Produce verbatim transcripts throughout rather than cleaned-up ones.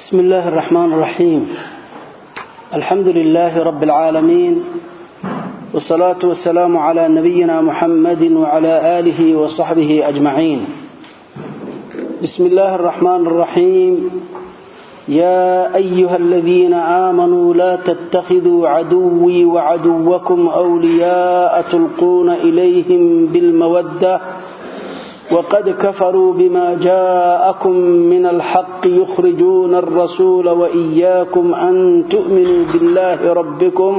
بسم الله الرحمن الرحيم. الحمد لله رب العالمين، والصلاة والسلام على نبينا محمد وعلى آله وصحبه أجمعين. بسم الله الرحمن الرحيم. يا أيها الذين آمنوا لا تتخذوا عدوي وعدوكم أولياء تلقون إليهم بالمودة وقد كفروا بما جاءكم من الحق يخرجون الرسول وإياكم أن تؤمنوا بالله ربكم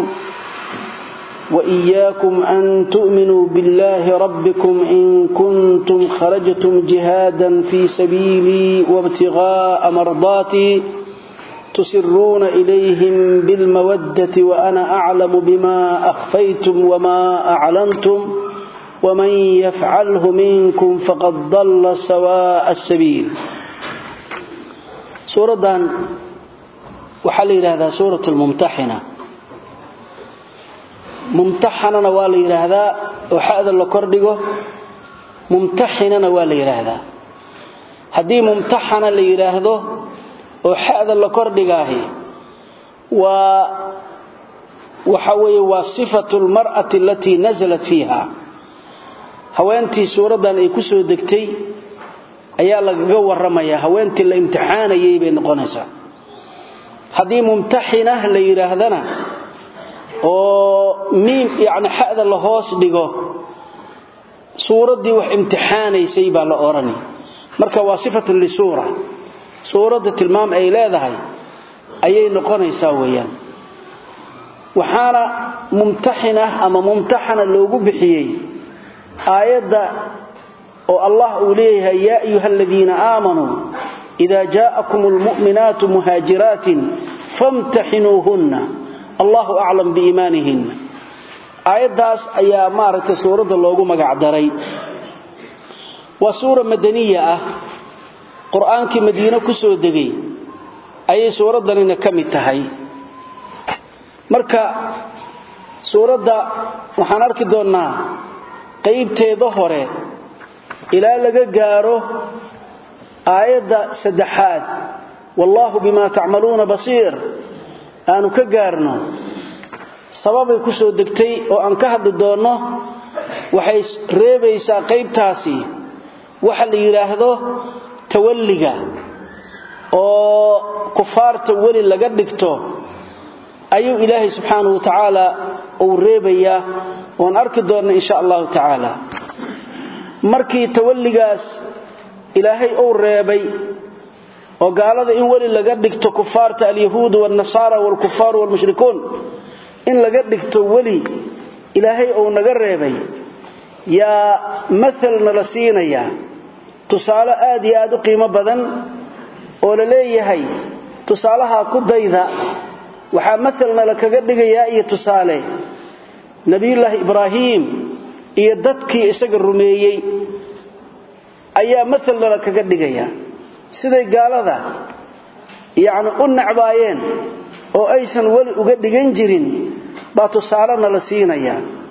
وإياكم أن تؤمنوا بالله ربكم إن كنتم خرجتم جهادا في سبيلي وابتغاء مرضاتي تسرون إليهم بالمودة وأنا أعلم بما أخفيتم وما أعلنتم ومن يفعله منكم فقد ضل سواء السبيل. سورة وحل هذا سورة الممتحنة. ممتحنة نوالي هذا وحاذا لكردقه ممتحنة نوالي هذا هذه ممتحنة اللي هذا وحاذا لكردقه و وحوي وصفة المرأة التي نزلت فيها. haweentii suuradan ay ku soo degtay ayaa laga warramaya haweentii la imtixaanayay bay noqonaysaa. hadii mumtaxina la yiraahdana oo miim yaani xada la hoos dhigo suuradii wax imtixaanaysay baa la orani marka waa sifatu li suura suurada tilmaam ay leedahay ayay noqonaysaa weeyaan. waxaana mumtaxina ama mumtaxana loogu bixiyay آية الله أوليها يا أيها الذين آمنوا إذا جاءكم المؤمنات مهاجرات فامتحنوهن الله أعلم بإيمانهن. آية داس أي مارة سورة الله مقعدري وسورة مدنية قرآن كي مدينة كسودغي أي سورة دلنا كم التهي مركا سورة دا وحنارك دوننا qaybteeda hore ilaa laga gaaro aayada saddexaad wallahu bima ta'maluna basir aanu ka gaarno sababay ku soo degtay oo aan ka hadli doono waxay reebaysaa qaybtaasi waxa la yiraahdo tawalliga oo kufaarta wali laga dhigto ayuu ilaahay subhanahu wa ta'ala uu reebaya وان arki doona insha Allah ta'ala markii tawalligaas ilaahay uu reebay oo gaalada in wali laga dhigto kufaarta al-yahuud wal nasara wal kufaar wal mushrikuun in laga dhigto wali ilaahay uu naga reebay ya mathalna la siinaya tusaale aad iyo aad u qiimo badan oo la leeyahay tusaalaha ku dayda waxa mathalna la kaga dhigayaa iyo tusaale نبي الله إبراهيم iyo dadkii isaga rumeeyay ayaa مثل la kaga dhigaya siday gaalada yaani u nacbaayeen oo aysan wali uga dhigan jirin ba tusaalana la siinaya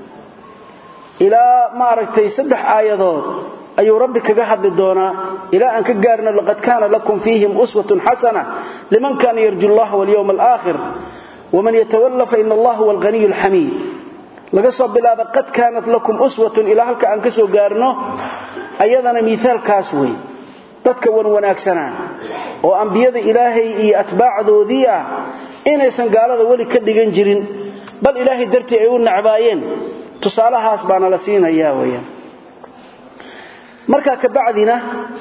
ila ma aragtay saddex aayadood ayuu rabbi kaga hadli doona ila aan ka gaarno laqad kaana lakum fiihim uswatun hasana liman kaana yarju Allah wal yawm al akhir wa man yatawalla fa inna Allah huwal ghaniyyul hamid. laga soo bilaabo qad kaanat lakum uswatun ila halka aan ka soo gaarno ayadana miisaalkaas way dadka wan wanaagsanaa oo anbiyada ilaahay iyo atbaacdoodii ah inaysan gaalada wali ka dhigan jirin bal ilaahay dartii ay u nacbaayeen tusaalahaas baana la siinayaa weeyaan. marka ka bacdina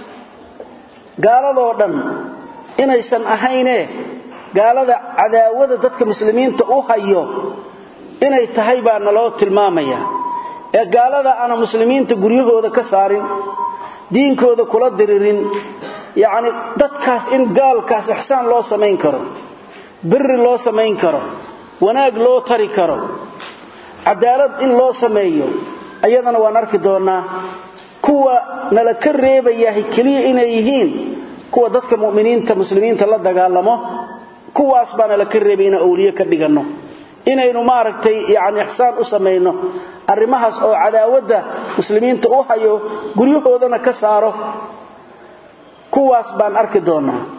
gaaladoo dhan inaysan ahaynee gaalada cadaawada dadka muslimiinta u hayo inay tahay baa naloo tilmaamaya ee gaalada ana muslimiinta guryahooda ka saarin diinkooda kula diririn yaani dadkaas in gaalkaas ihsaan loo sameyn karo birri loo sameyn karo wanaag loo tari karo cadaalad in loo sameeyo ayadana waan arki doonaa kuwa nala ka reebayahay kaliya inay yihiin kuwa dadka muuminiinta muslimiinta la dagaalamo kuwaas baa nala ka reebayna awliye ka dhigano inaynu maaragtay yaani ihsaan u sameeyno arimahaas oo cadaawada muslimiinta u hayo guryahoodana ka saaro kuwaas baan arki doonaa.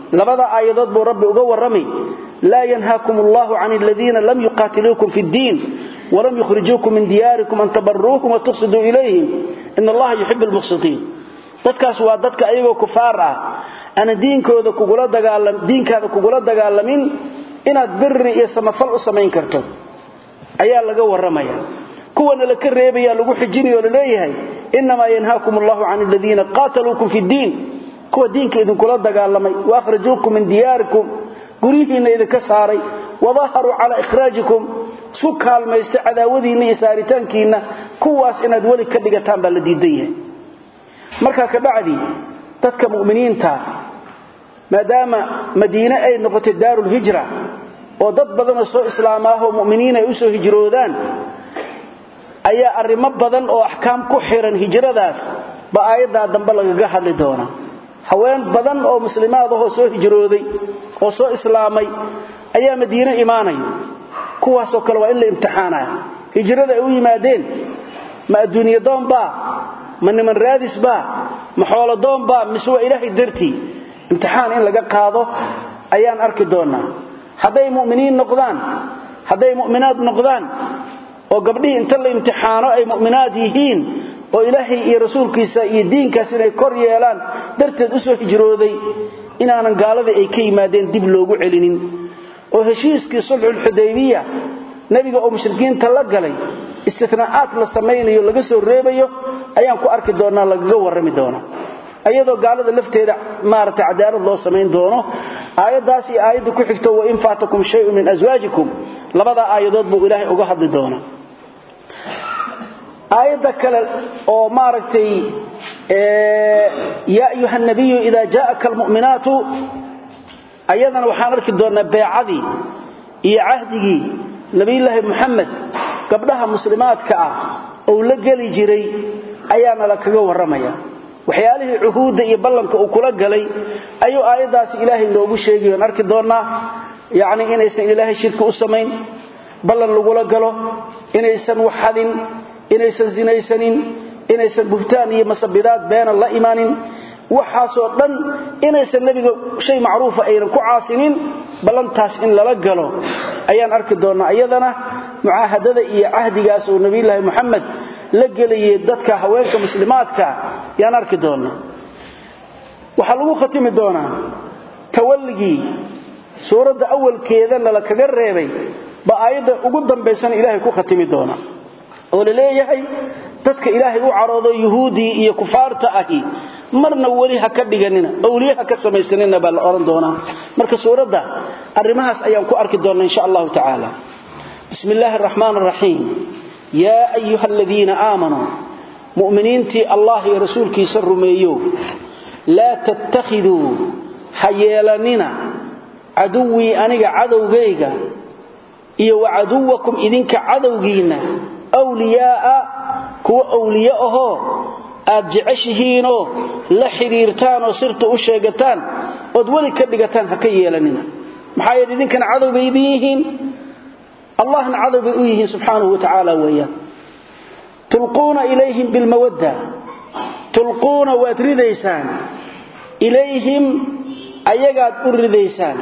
labada aayadood buu rabbi uga warramay la yanhaakumullahu 'anil ladina lam yuqatiluukum fid din wa lam yukhrijuukum min diyarikum an tabarruuhum wa tuqsidu ilayhim inna allaha yuhibbul muqsitin dadkaas waa dadka ayagoo kufaar ah ana diinkooda kugula dagaalam diinkaada kugula dagaalamin inaad birri iyo samafal u sameyn karto ayaa laga warramaya kuwana la ka reebaya lagu xijinayo leeyahay inma yanhaakumullahu 'anil ladina qataluukum fid din kuwa diinka idin kula dagaalamay wa akhrajuukum min diyarikum gurihiina idinka saaray wadaharu ala ikhraajikum su kaalmaysta cadaawadiina iyo saaritaankiina kuwaas inaad wali ka dhigataan baa la diiday marka ka bacdi dadka muuminiinta maadaama madiina ay noqotay daarul hijra oo dad badan oo soo islaamaho muuminiin ay u soo hijroodaan ayaa arimo badan oo ahkaam ku xiran hijradaas ba aayada dambe laga hadli doona haween badan oo muslimaad ah oo soo hijrooday oo soo islaamay ayaa madiina iimaanay kuwaas oo kale waa in la imtixaanaa hijrada ay u yimaadeen ma adduunyo doon ba ma niman raadis ba ma xoolo doon ba miswa ilaahay darti imtixaan in laga qaado ayaan arki doonaa haday muuminiin noqdaan haday mu'minaad noqdaan oo gabdhii inta la imtixaano ay mu'minaad yihiin oo ilaahay iyo rasuulkiisa iyo diinkaas inay kor yeelaan darteed u soo hijrooday inaanan gaalada ay ka yimaadeen dib loogu celinin oo heshiiskii sulhul hudaybiyah nabiga oo mushrikiinta la galay istithnaa'aat la sameeyo laga soo reebayo ayaan ku arki doonaa laga warrami doona ayadoo gaalada lafteeda maarta cadaalad loo sameyn doono aayadaas iyo aayada ku xigto wa in faatakum shay'un min azwaajikum labada aayadood buu ilaahay uga hadli doona aayada kale oo maartay ee ya ayuha nabiyyu idha jaa'aka almu'minatu ayadana waxaan arki doonaa beecadii iyo ahdigii nabiyullaahi muhammad gabdhaha muslimaadka ah oo la gali jiray ayaana la kaga warramaya waxyaalihii uhuud iyo ballanka uu kula galay ayuu aayadaas ilaahay noogu sheegay oo arki doonaa yaani inaysan ilaahay shirka u sameyn ballan lagu la galo inaysan waxadin inaysan zinaysanin inaysan buhtaan iyo masabidaad been la imaanin waxaas oo dhan inaysan nabiga shay macruuf ah ayran ku caasinin ballantaas in lala galo ayaan arki doonaa iyadana muaahadada iyo ahdigaas oo nabiyullaahi muhammad la galiyay dadka haweenka muslimaadka yaan arki doonaa waxa lagu khatimi doonaa tawalligi suurada awalkeeda la kaga reebay ba aayada ugu dambaysan ilaahay ku khatimi doonaa oo leeyahay dadka ilaahay u caroodo yahuudi iyo kufaarta ahi marna wali ha ka dhiganina awliyaha ka samaysanina bal oran doona marka suurada arimahaas ayaan ku arki doonaa insha Allah ta'ala bismillaahir rahmaanir rahiim ya ayyuhalladheena aamanu mu'miniinti Allah iyo rasuulkiisa rumeeyo la tattakhiduu hayeelanina aduwi aniga cadowgayga iyo wa aduwakum idinka cadowgiina awliyaa kuwa awliya aho aad jeceshihiin oo la xiriirtaan oo sirta u sheegataan oo wali ka dhigataan ha ka yeelanina maxaa yeelay idinkan cadowga yihiin allahna cadowga u yihiin subhanahu wa ta'ala weeyaa tulquna ilayhim bil mawadda tulquna wa tridaysan ilayhim ayagaad u ridaysaan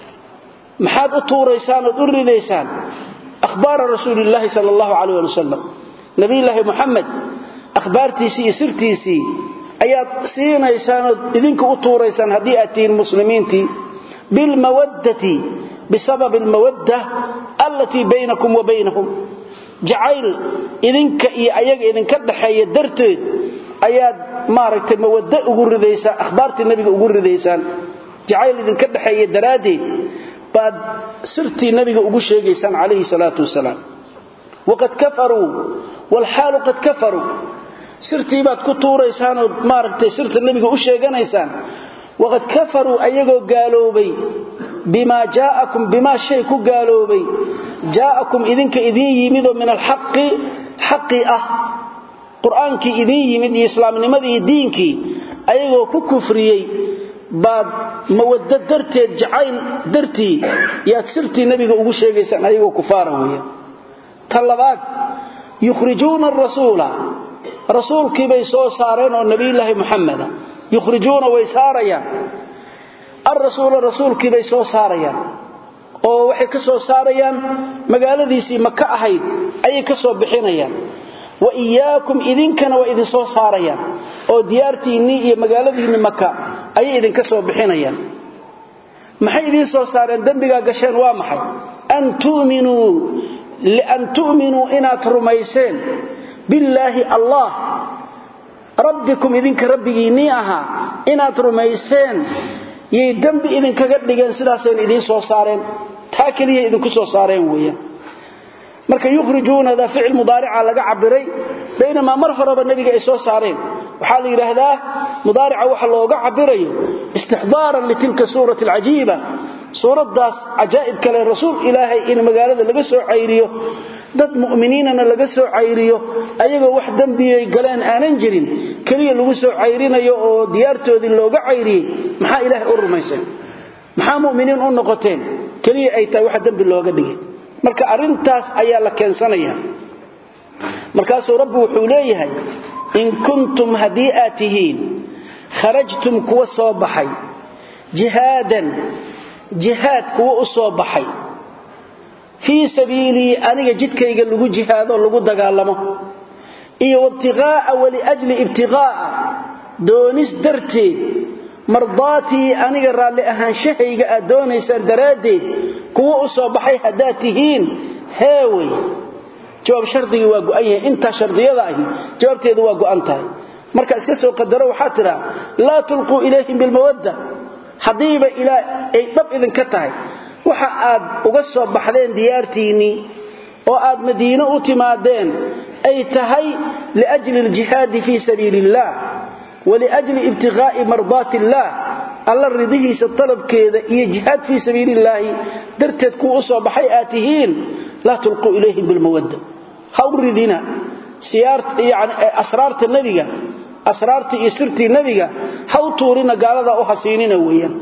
maxaad u tuuraysaan oo u ridaysaan akhbaar rasuulullaahi sallallahu alayhi wa sallam nabiyullaahi muhammad akhbaartiisi sirtiisi ayaad siinaysaan oo idinka u tuuraysaan hadii aad tiin muslimiintii bil mawaddati بسبب المودة التي بينكم وبينهم جعيل إذنك إي أيق إذنك الدحية درتد أياد مارك المودة أقول رديسان أخبارت النبي أقول رديسان جعيل إذنك الدحية درادي بعد سرتي النبي أقول شيئيسان عليه الصلاة والسلام وقد كفروا والحال قد كفروا سرتي بعد كتوريسان مارك سرت النبي أقول شيئيسان وقد كفروا أيقوا قالوا بي بما جاءكم بما شيء قالوا بي جاءكم إذنك إذن يمد من الحق حقي أه قرآنك إذن يمد إسلام نمدي دينك أيغو ككفريي بعد مودة درتي جعيل درتي ياتسرتي نبي أقول شيء أيغو كفاره طلبات يخرجون الرسول رسول كي بيسو سارين والنبي الله محمد يخرجون ويساريا الرسول الرسول كي بي سو ساريان oo waxay ka soo saarayaan magaaladiisii Makka ahayd ayay ka soo bixinayaan wa iyaakum idinkana wa idin soo saarayaan oo diyaartiinii iyo magaaladiinii Makka ayay idin ka soo bixinayaan maxay idin soo saareen dambiga gasheen waa maxay an tu'minu li an tu'minu ina rumayseen billahi Allah rabbikum idinka rabbigiinii aha ina rumayseen yey dambi idin kaga dhigeen sidaaseen idin soo saareen taa kaliya idin ku soo saareen weeyaan marka yukhrijuuna da ficil mudaarica laga cabiray bayna mar horaba nabiga ay soo saareen waxa la yiraahdaa mudaarica waxa looga cabirayo istihdaaran li tilka suurati alajiba suuradaas ajaa'ib kale rasuul ilaahay in magaalada laga soo cayriyo dad mu'miniinana laga soo cayriyo ayagoo wax dambiyay galeen aanan jirin kaliya lagu soo cayrinayo oo diyaartoodii looga cayriyay maxaa ilaahay u rumaysan maxaa mu'miniin u noqoteen kaliya ay tahay wax dambi looga dhigay marka arintaas ayaa la keensanaya markaas rabbi wuxuu leeyahay in kuntum hadiatihin kharajtum kuwa soo baxay jihadan jihad kuwa u soo baxay fi sabili aniga jidkayga lagu jihaado lagu dagaalamo iyo ibtigaa wali ajli ibtigaa doonis darteed mardaati aniga raali ahaanshahayga aad doonaysaan daraadeed kuwa u soo baxay hadaatihiin heeway jawaab shardiga waa go'an yahay inta shardiyada ah jawaabteedu waa go'an tahay marka iska soo qadaro waxa tira la tulqu ilayhim bil mawadda hadiiba ila ay dab idin ka tahay waxa aad uga soo baxdeen diyaartiini oo aad Madiina u timaadeen ay tahay li ajli al jihad fi sabilillah wa li ajli ibtigaa'i mardatillah alla ridihiisa talabkeeda iyo jihad fi sabilillah darteed ku u soo baxay aatihiin la tulqu ilayhim bil mawadda hawridina siyaart yani asraarta nabiga asraarta iyo sirti nabiga haw tuurina gaalada u hasiinina weeyaan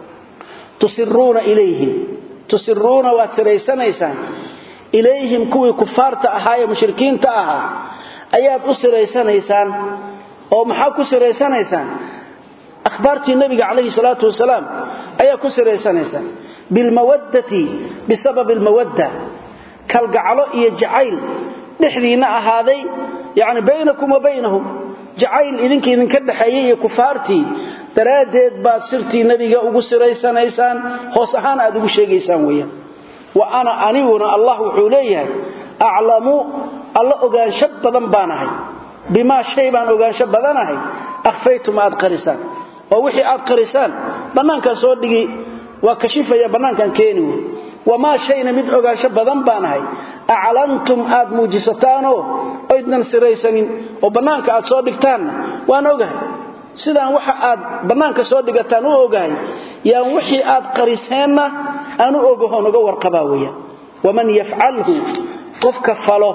tusirruuna ilayhim tusirruuna wa siraysanaysan ilayhim kuwi kufaarta ahaa mushrikiinta ahaa ayaad u siraysanaysaan oo maxaa ku siraysanaysaan akhbaartii nabiga kaleey salaatu wasalaam ayaa ku siraysanaysaan bil mawaddati bisabab al mawadda kal gacalo iyo jacayl dhixdiina ahaaday yaani baynakum wa baynahum jacayl idinka idinka dhaxeeyay iyo kufaartii daraadeed baad sirtii nabiga ugu siraysanaysaan hoos ahaan aad ugu sheegaysaan weeyaan wa ana aniguna allah wuxuu leeyahay a'lamu alla ogaansho badan baanahay bima shay baan ogaansho badanahay akhfaytum aad qarisaan oo wixii aad qarisaan banaanka soo dhigi waa kashifaya banaankan keeni wama shayna mid ogaansho badan baanahay a'lantum aad muujisataano oo idnan siraysanin oo banaanka aad soo dhigtaan waan ogahay sidaan waxa aad banaanka soo dhigataan oo ogahay yaan wixii aad qariseenna aanu ogaho naga warqabaa weeyaa waman yaf'alhu qofka falo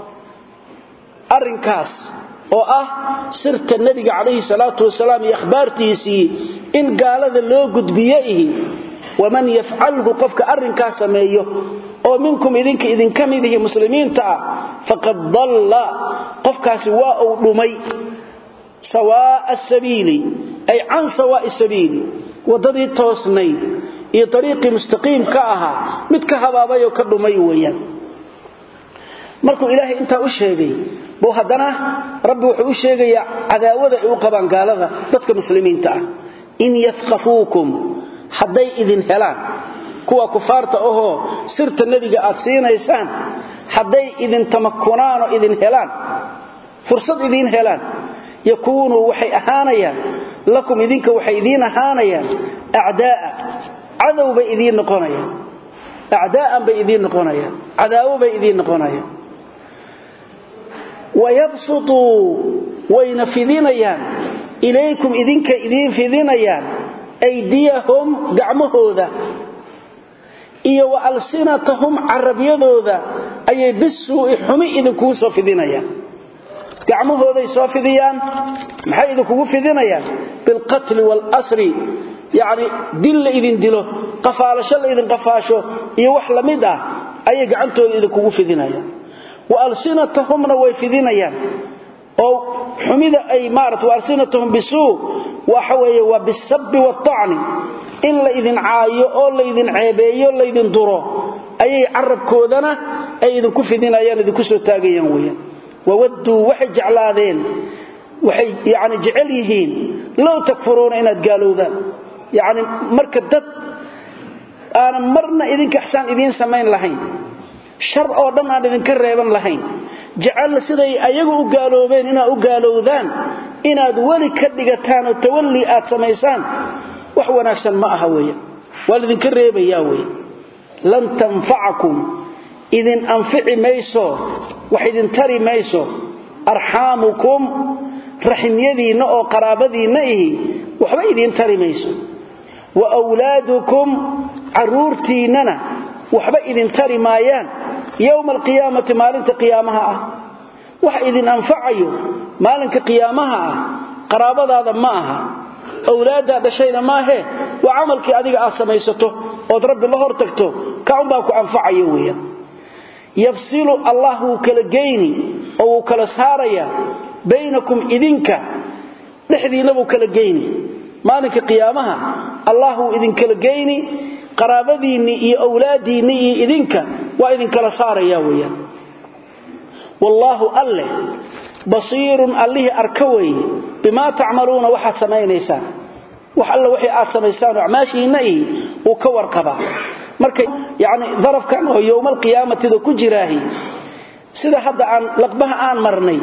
arinkaas oo ah sirta nabiga kaleey salaatu wasalaam iyo akhbaartiisii in gaalada loo gudbiyay waman yaf'alhu qofka arinkaas sameeyo oo minkum idinka idin kamidihi muslimiinta faqad dalla qofkaasi waa uu dhumay سواء السبيل أي عن سواء السبيل وضدي توسني iyo طريق مستقيم كاها mid ka habaabayo ka dhumay weeyaan markuu ilaahay inta u sheegay boo hadana rabbi wuxuu u sheegaya cadaawada ay u qabaan gaalada dadka muslimiinta ah in yafqafuukum haday idin helaan kuwa kufaarta oo sirta nabiga aad siinaysaan haday idin tamakkunaan oo idin helaan fursad idin helaan يكونوا وحي أهانيا لكم إذنك وحي إذين أهانيا أعداء عذو بإذين نقونيا أعداء بإذين نقونيا عذاو بإذين نقونيا ويبسطوا وينفذينيا إليكم إذنك إذين فذينيا أيديهم دعمه ذا إيا وألسنتهم عربيضو ذا أي بسوا حمي إذنكو صفذينيا gacmahooda soo fidiyaan maxay idinku fidinayaan bil qatl wal asr yaani dil idin dilo qafaalasho idin qafaasho iyo wax lamid ah ay gacantooda idinku fidinayaan wa alsinatuhumna way fidinayaan oo xumida ay maarat wa alsinatuhum bisu wa hawaye wa bisab wa ta'ni in la idin caayo oo la idin ceebeeyo la idin duro ayay carabkoodana ay idin ku fidinayaan idin ku soo taagayaan weeyaan wawaddu waxay jeclaadeen waxay yaani jecel yihiin law takfuruuna inaad gaalowdaan yaani marka dad aan marna idin ka xsaan idin sameyn lahayn shar oo dhan aan idin ka reeban lahayn jecel siday ayagu u gaaloobeen inaad u gaalowdaan inaad wali ka dhigataan oo tawalli aad sameysaan wax wanaagsan ma aha weeyaan wal idin ka reebayaa weeyaan lan tanfa'akum idin anfi'i mayso wax idin tari mayso arhamukum rahimyadiina oo qaraabadiina ihi waxba idin tari mayso wa awlaadukum arurtiinana waxba idin tari maayaan yawm alqiyaamati maalinta qiyaamaha ah wax idin anfacayo maalinka qiyaamaha ah qaraabadaada ma aha awlaada dhashayna ma aha wa amalkii adiga aad samaysato oo rabbi la hortagto ka un baa ku anfacayo weeyaan yafsilu Allahu kala geeyni oo kala saaraya baynakum idinka dhexdiina buu kala geeyni maalinka qiyaamaha Allahu idin kala geeyni qaraabadiini iyo awlaadiini iyo idinka waa idin kala saaraya weeyaan wallahu alle basiirun allihi arkaway bima ta'maluna waxa sameeynaysan wax alla wixii aad sameeysaan acmaashiina uu ka warqaba marka yaani darafkan oo yawmal qiyaamati ku jiraahi sida hadda aan laqbaha aan marnay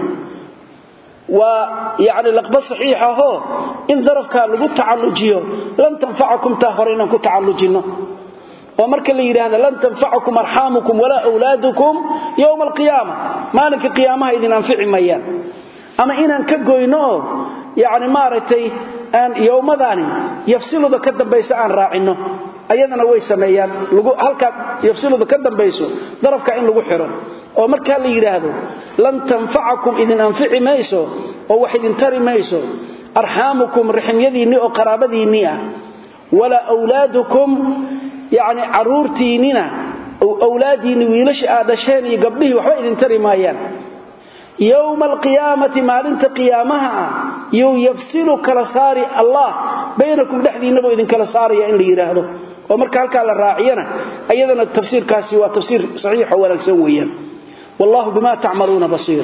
wa yaani laqba saxiixa ho in darafka lagu tacallujiyo lan tanfa'akum tahorina ku tacallujino oo marka la yiraahdo lan tanfa'akum arhamukum wala awlaadukum yawm alqiyamah maalinka qiyaamaha idin anfici mayaan ama inaan ka goyno yaani maaratay aan yawmadani yafsiluda ka dambaysa aan raacino ayadana way sameeyaan lagu halka yafsiluda ka dambayso darafka in lagu xiro oo marka la yiraahdo lan tanfa'akum idin anfici mayso oo wax idin tari mayso arhamukum rahimyadiini oo qaraabadiini ah wala awlaadukum yaani arurtiinina oo awlaadiini wiilasha aadasheen iyo gabdhihi waxba idin tari maayaan يوم القيامة مالنت قيامها يو يفصل كالساري الله بينكم دحدي نبو إذن كالساري إن لي يراهدو ومركا هلكا للراعينا أيضا التفسير كاسي وتفسير صحيح ولا سويا والله بما تعملون بصير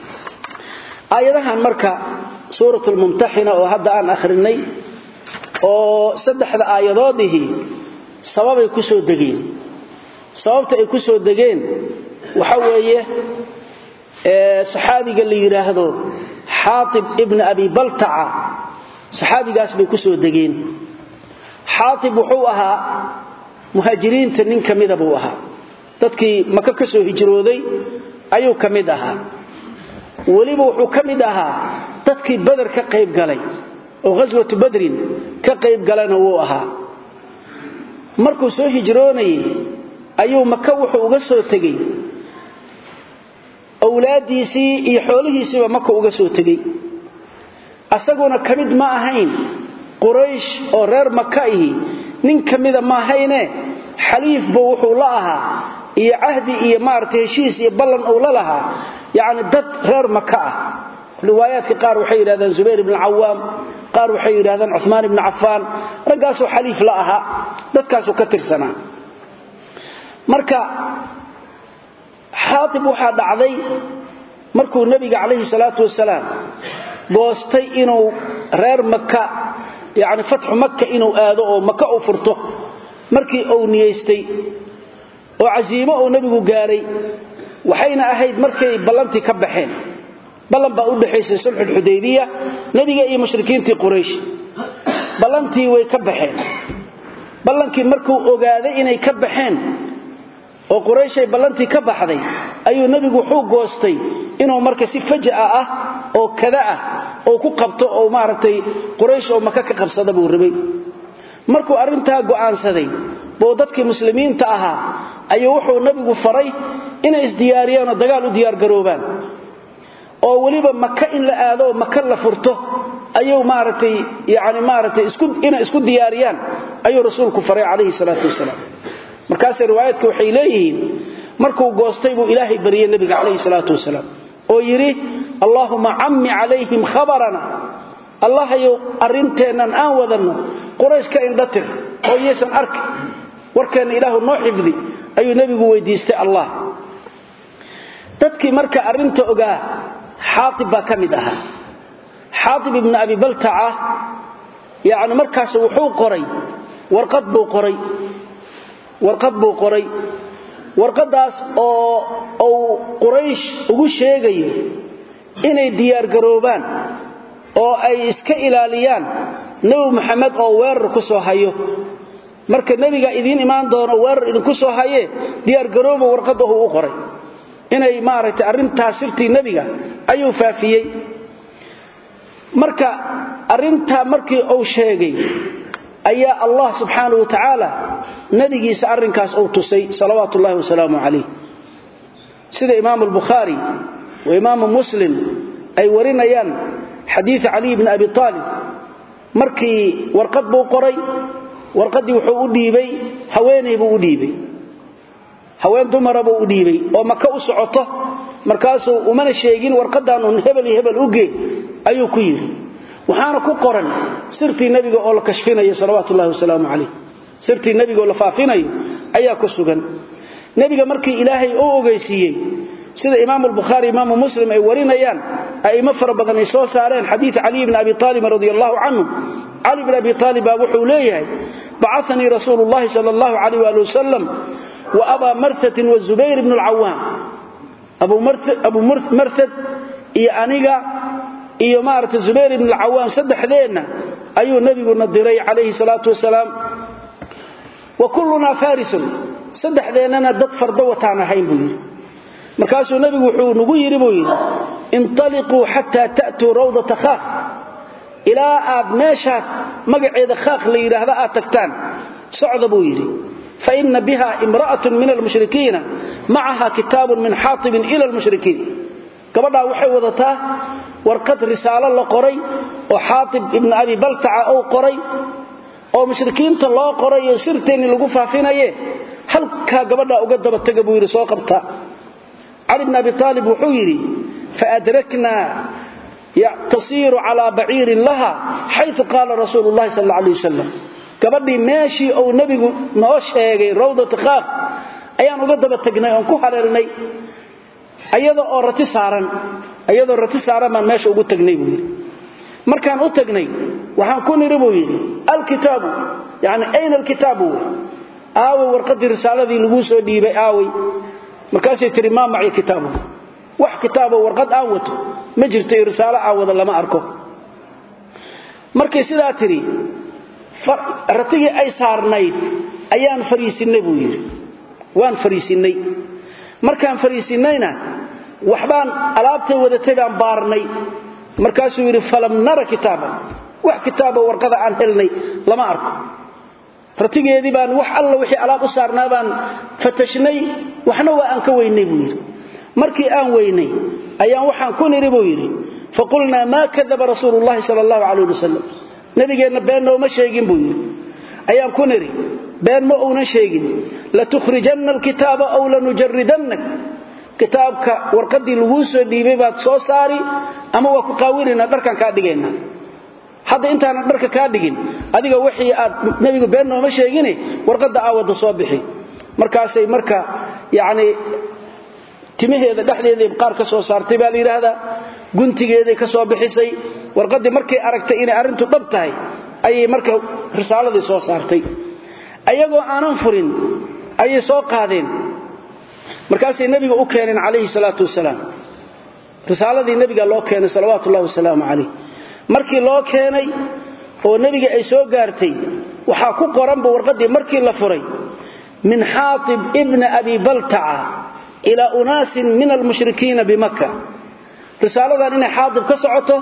آياتها مركا سورة الممتحنة وهذا آن آخرني وسدح ذا آياته سبب يكسو الدقين سببت يكسو الدقين وحوية صحابي قال لي يراهدو حاطب ابن أبي بلتعة صحابي قاس بيكسو الدقين حاطب وحوها مهاجرين تنين كميدة بوها تدكي مكا كسو هجرودي أيو كميدها وليبو وحو كميدها تدكي بدر كقيب قالي وغزوة بدر كقيب قالنا ووها مركو سو هجروني أيو مكا وحو غسو تقي أولاديسي iyo xoolihiisi ba maka uga soo tagay asaguna kamid ma ahayn quraysh oo reer maka ah nin kamida ma ahayne xaliif buu wuxuu la ahaa iyo ahdi iyo maartay heshiis iyo ballan oo la lahaa yaani dad reer maka ah riwaayaadka qaar waxay yiraahdaan Zubayr ibn Awwam qaar waxay yiraahdaan Uthman ibn Affan ragaas oo xaliif la ahaa dadkaas oo ka tirsanaa marka حاطب وحا دعدي markuu nabiga kaleey salaatu wasalaam boostay inuu reer makka yaani fatxu makka inuu aado oo makka u furto markii uu niyeystay oo aziimo oo nabigu gaaray waxayna ahayd markay ballanti ka baxeen ballan baa u dhaxaysay sulhul hudaybiya nabiga iyo mushrikiintii quraysh ballantii way ka baxeen ballankii markuu ogaaday inay ka baxeen oo quraysh ay ballantii ka baxday ayuu nabigu wuxuu goostay inuu marka si fajaa ah oo kada ah oo ku qabto oo maartay quraysh oo maka ka qabsada buu rabay markuu arinta go'aansaday boo dadkii muslimiinta ahaa ayuu wuxuu nabigu faray inay isdiyaariyaan oo dagaal u diyaar garoobaan oo waliba maka in la aado maka la furto ayuu maartay yaani maartay isku ina isku diyaariyaan ayuu rasuulku faray kaleey salaatu wasalaam markaas riwaayadku waxay leeyihiin markuu goostay buu ilaahay bariyay nabiga kaleey salaatu wasalaam oo yiri Allahumma ammi alayhim khabarana Allah ayu arinteenan aan wadano quraysh ka indhatir oo yeesan ark warkan ilaahu noo xifdi ayuu nabigu weydiistay Allah dadkii marka arinta ogaa Xaatib ba kamid aha Xaatib ibn Abi Balta'a yaani markaas wuxuu qoray warqad buu qoray warqad buu qoray warqadaas oo oo Quraysh ugu sheegayo inay diyaar garoobaan oo ay iska ilaaliyaan Nabi Muhammad oo weerar ku soo hayo marka nabiga idin imaan doono weerar idin ku soo haye diyaar garoobo warqada uu qoray inay maaragtay arintaas sirtii nabiga ayuu faafiyay marka arinta markii uu sheegay ayaa Allah subhanahu wa ta'ala nabigiisa arinkaas uu tusay salawaatullaahi wa salaamu alayhi sida Imam al-Bukhari wa Imam Muslim ay warinayaan xadiis Ali ibn Abi Talib markii warqad buu qoray warqadii wuxuu u dhiibay haweeney buu u dhiibay haween dumar buu u dhiibay oo maka u socoto markaas uu umana sheegin warqadan uu hebel hebel u geey ayuu ku yiri waxaana ku qoran sirtii nabiga oo la kashfinayo salawaatullaahi wa salaamu alayhi sirtii nabiga oo la faafinayo ayaa ku sugan nabiga markii ilaahay uu ogeysiiyay sida Imam al-Bukhari Imam Muslim ay warinayaan ay ma fara badan ay soo saareen xadiis Ali ibn Abi Talib radiyallahu anhu Ali ibn Abi Talib wuxuu leeyahay ba'athani Rasuulullah sallallahu alayhi wa sallam wa Aba Marthad wa Zubayr ibn al-Awwam Abu Marthad Abu Marthad iyo aniga iyo maarta Zubayr ibn al-Awwam saddexdeena ayuu nabigu nadiray alayhi salatu wasalaam wa kulluna farisun saddexdeena dad fardo wataan ahayn buu markaasuu nabigu wuxuu nagu yiri buu yiri intaliqu hatta ta'tu rawdat khakh ila aad meesha magaceeda khakh la yiraahdo aad tagtaan socda buu yiri fa inna biha imra'atun min al-mushrikeen ma'aha kitabun min Hatib ila al-mushrikeen gabadha waxay wadataa warqad risaalo la qoray oo Hatib ibn Abi Balta'a oo qoray oo mushrikiinta loo qoray sirteeni lagu faafinaye halka gabadha uga daba taga buu yiri soo qabta Ali ibn Abi Talib wuxuu yiri fa adrakna يتصير على بعير لها حيث قال رسول الله صلى الله عليه وسلم gabadhii meeshii oo nabigu noo sheegay rawdada khakh ayaan uga daba tagnay oo ku hareernay ayadoo oo rati saaran ayadoo rati saaran ma meesha ugu tagnay buu yiri markaan u tagnay waxaan ku niri buu yiri al-kitaabu yaani ayna al-kitaabu aawi warqadii risaaladii lagu soo dhiibay aawi markaasay tiri ma maci kitaabu wax kitaabo warqad aan wato ma jirto risaalo aan wada lama arko markay sidaa tiri ratigi ay saarnayd ayaan fariisinay buu yiri waan fariisinay markaan fariisinayna waxbaan alaabtay wadatay baan baarnay markaasuu yiri falam nara kitaaba wax kitaabo warqada aan helnay lama arko ratigeedii baan wax alla wixii alaab u saarnaa baan fatashnay waxna waa aan ka weynay buu yiri markii aan weynay ayaan waxaan ku niri buu yiri faqulna ma kadaba rasuulullaahi sallallahu alayhi wasallam nabigeena been oo ma sheegin buu yiri ayaan ku niri been ma uu sheegin la tukhrijanna alkitaaba aw la nujarridannak kitaabka warqadii lagu soo dhiibay baad soo saari ama waa ku qaawirina dharkan ka dhigayna hadda intaan dharka ka dhigin adiga wixii aad nabiga been oo ma sheegin warqada aawada soo bixi markaasay marka yaani timaheeda dhaxdeeda qaar ka soo saartay baa liiraahdaa guntigeeda ka soo bixisay warqadii markay aragtay inay arintu dhab tahay ayay marka risaaladii soo saartay ayagoo aanan furin ayay soo qaadeen markaasay nabiga u keeneen kaleey salaatu wasalaam risaaladii nabiga loo keenay salawaatullaahi wa salaamu alayhi markii loo keenay oo nabiga ay soo gaartay waxa ku qoran warqadii markii la furay min Hatib ibn Abi Balta'a ila unas min al-mushrikeen bi Makkah risaladan inay Hatib ka socoto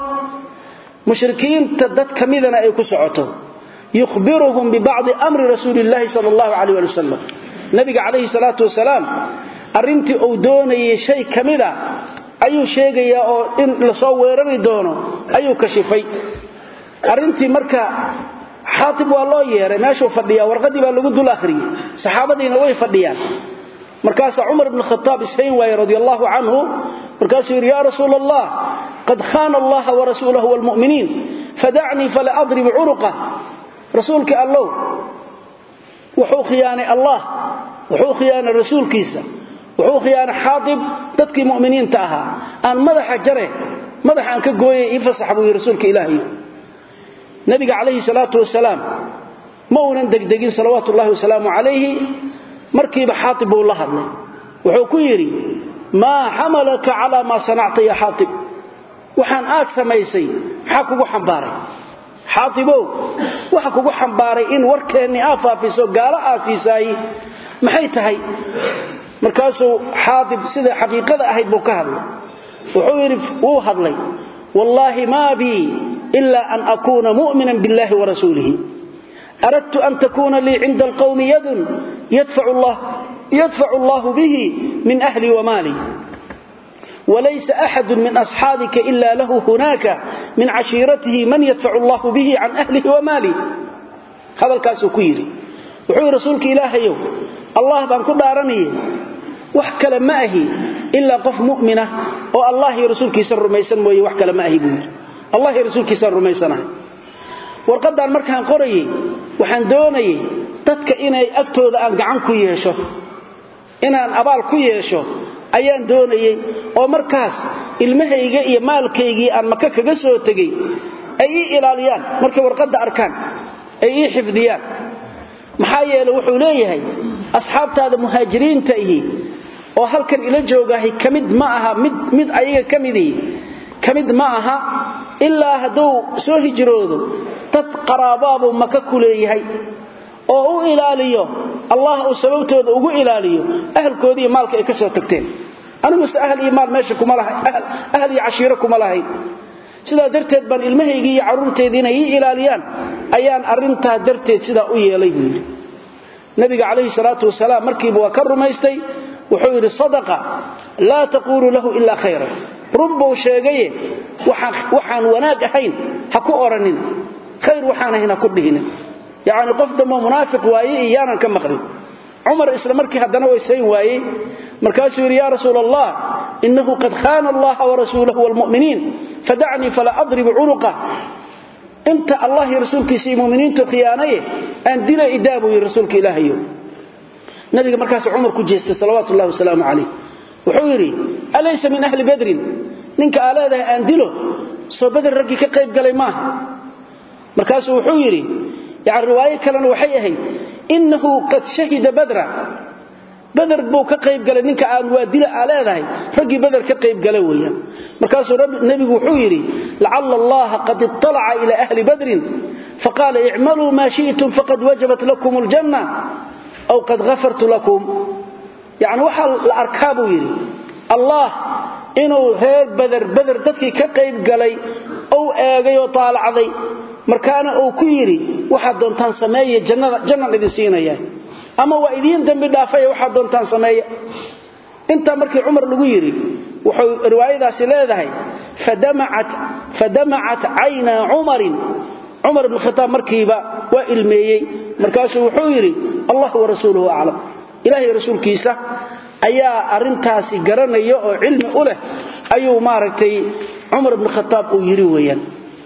mushrikiinta dad kamidana ay ku socoto yukhbiruhum bi ba'd amri rasuulillahi sallallahu alayhi wa sallam nabiga alayhi salatu wasalaam arintii uu doonayay shay kamida ayuu sheegaya oo in la soo weerari doono ayuu ka shifay arintii marka Hatib waa loo yeeray meesha uu fadhiya warqadii baa lagu dul akhriyay saxaabadiina way fadhiyaan markaas Umar ibn Khattab isayn way radiyallahu anhu markaas yiri ya rasuulallah qad khana Allah wa rasuluhu wal mu'minin fad'ani fala adrib 'uruqa rasuulka Allah wuxuu khiyaanay Allah wuxuu khiyaanay rasuulkiisa wuxuu khiyaanay Xaatib dadkii mu'miniinta ahaa aan madaxa jare madaxa aan ka gooyay in fasaxbu rasuulka Ilaahay nabiga kaleeyhi salaatu wasalaam ma uunan degdegin salawaatullaahi wasalaamu alayhi markiiba Xaatib uu la hadlay wuxuu ku yiri ma hamalaka ala ma sana'ta ya Xaatib waxaan aad samaysay waxa kugu xambaaray Xaatibow waxa kugu xambaaray in warkeeni afaafiso gaala aasiisay maxay tahay markaasuu Xaatib sida xaqiiqada ahayd buu ka hadlay wuxuu yiri uu hadlay wallahi ma bi illa an akuna mu'minan billahi wa rasuulihi aradtu an takuna li 'inda alqawmi yadun yadfa'u Allah yadfa'u Allah bihi min ahli wa mali وليس أحد من أصحابك إلا له هناك من عشيرته من يدفع الله به عن أهله وماله هذا الكاس كيري وحي رسولك إلهي الله بان كل أرانيه وحكى لمائه إلا قف مؤمنة والله رسولك يسر ميسان وحكى لمائه بوير الله رسولك يسر ميسانه ورقد عن مركان قريه وحان دوني تدك إني أكتوذ أن قعنكو يهشو إنا أن أبالكو يهشو ayaan doonayay oo markaas ilmahayga iyo maalkayga aan maka kaga soo tagay ay ilaaliyaan markay warqada arkaan ay xifdiyaan maxaa yeelay wuxuu leeyahay asxaabtaada muhaajiriinta ihi oo halkan ila joogahay kamid ma aha mid mid ayaga kamidi kamid ma aha ilaa haduu soo hijroodo dad qaraababo maka ku leeyahay oo uu ilaaliyo Allah uu sababtooda ugu ilaaliyo ahlkoodii maalka ay ka soo tagteen anigu ahal iyo maal meesha kuma lahay ahal ahal iyo cashiiro kuma lahay sida darteed ban ilmahaygii iyo caruurteedina ay ilaaliyaan ayaan arinta darteed sida u yeelay nabiga kaleeyhi salaatu wasalaam markii buu ka rumaystay wuxuu yiri sadaqa la taqulu lahu illa khayra rumbu sheegay waxaan waxaan wanaag ahayn ha ku oranin khayr waxaan ahayn ha ku dhihin يعني قف دم منافق وايه ايانا كما قال عمر اسلام markii hadana way sayn waaye markaasuu yiri ya rasuul allah innahu qad khana allah wa rasuluhu wal mu'minin fad'ani fala adrib 'unuqa anta allah ya rasuulkiisa mu'miniintu khiyaanay aan dila idaabu ya rasuulka ilaahiyo nabiga markaas umar ku jeestay salawaatu allah wasalaamu alayhi wuxuu yiri alaysa min ahli badr ninka aalaadaha aan dilo soo badr ragi ka qayb galay ma markaasuu wuxuu yiri يعني روايه كلنا waxay ahayd innahu qad shahida badra badr buu ka qayb galay ninka aan waadila aaleedahay ragi badr ka qayb galay weeyaan markaas nabigu wuxuu yiri la'alla allah qad ittala'a ila ahli badr faqala i'malu ma shi'tum faqad wajabat lakum aljanna aw qad ghafartu lakum يعني waxa la arkaabo yiri allah inuu heer badr badr dadkii ka qayb galay oo eegay oo taalacday markaana uu ku yiri waxa doontaan sameeyay jannada jannada idin siinaya ama waa idin dambi dhaafay waxa doontaan sameeya inta markii umar lagu yiri wuxuu riwaayadaasi leedahay fadama'at fadama'at ayna umar umar ibn khattab markiiba waa ilmeeyay markaas wuxuu yiri allah wa rasuuluhu a'lam ilaahi rasuulkiisa ayaa arintaasi garanayo oo cilmi u leh ayuu maaragtay umar ibn khattab uu yiri weeyaan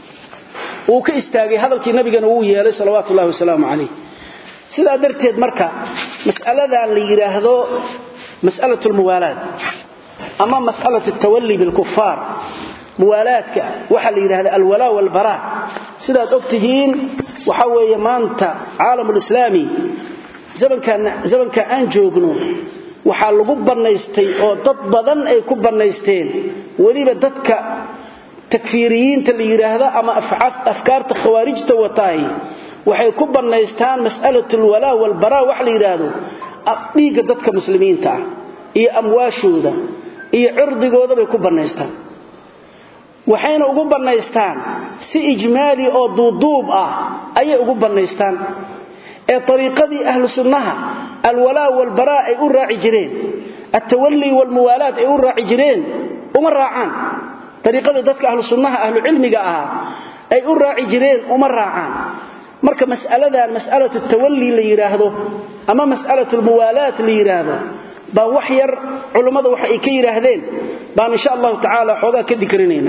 uu ka istaagay hadalkii nabigana uu yeelay salawaatu allah wasalaamu alayhi sida darteed marka mas'alada la yiraahdo mas'alatu almuwalaad ama mas'alatu at-tawalli bil kuffar muwalaadka waxa la yiraahdo alwala wal bara sida ogtihiin waxa weeye maanta caalamul islaami zamankan zamanka aan joogno waxa lagu banaystay oo dad badan ay ku banaysteen waliba dadka takfiiriyiinta la yiraahdo ama afkaarta khawaarijta wataay waxay ku banaystaan mas'alatul wala wal bara wax la yiraahdo dhiiga dadka muslimiinta ah iyo amwaashooda iyo cirdigooda bay ku banaystaan waxayna ugu banaystaan si ijmaali oo duuduub ah ayay ugu banaystaan ee tariiqadii ahlu sunnaha alwala wal bara ay u raaci jireen at-tawalli wal muwalaad ay u raaci jireen uma raacaan طريقه dadka ahlu sunnaha ahlu cilmiga ah ay u raaci jireen uma raacaan marka mas'aladan mas'alatu tawalli la yiraahdo ama mas'alatu muwalaat la yiraahdo ba wax yar culimadu waxa ay ka yiraahdeen baan insha Allah ta'ala xogaa ka dikrinayna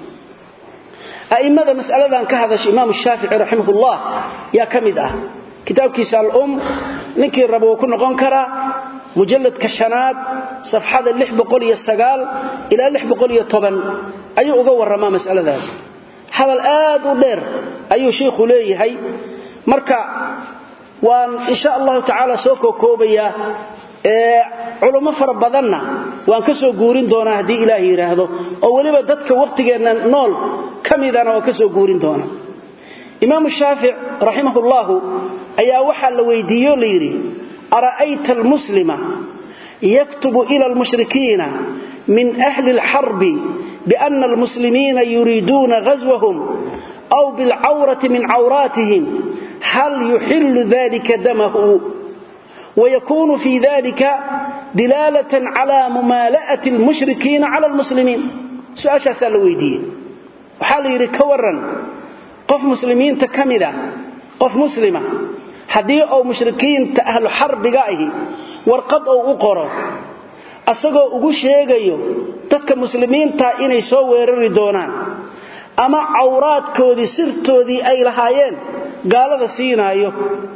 aimada mas'aladan ka hadashay imam shaafi'i rahimahullah ya kamid ah kitabkiisa al-um ninkii rabo ku noqon kara mujalladka shanaad safxada lix boqol iyo sagaal ila lix boqol iyo toban ayuu uga waramaa mas'aladaas hadal aad u dheer ayuu sheekhu leeyahay marka waan insha Allah ta'ala soo koobaya ee culimo fara badanna waan ka soo guurin doonaa hadii Ilaahay yiraahdo oo waliba dadka waqtigeena nool kamidana waan ka soo guurin doonaa Imam Shafi'i rahimahullah ayaa waxa la weydiiyo leeyri ara'ayta al-muslima yaktubu ila al-mushrikeena min ahli al-harb bi anna al-muslimina yuriduna ghazwahum aw bil 'awrati min 'awratihim hal yuhillu dhalika damahu ويكون في ذلك دلالة على ممالأة المشركين على المسلمين سؤال سأل ويدي وحال يركورا قف مسلمين تكمدا قف مسلمة حدي أو مشركين تأهل حرب قائه ورقض أو أقرى أساقوا أقوش يغيو تتك مسلمين تائين يسوى الردونان أما عورات كودي سرتو دي أي لهايين قال ذا سينا أيو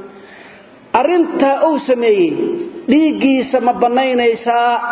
arinta uu sameeyay dhiigiisa ma banaynaysa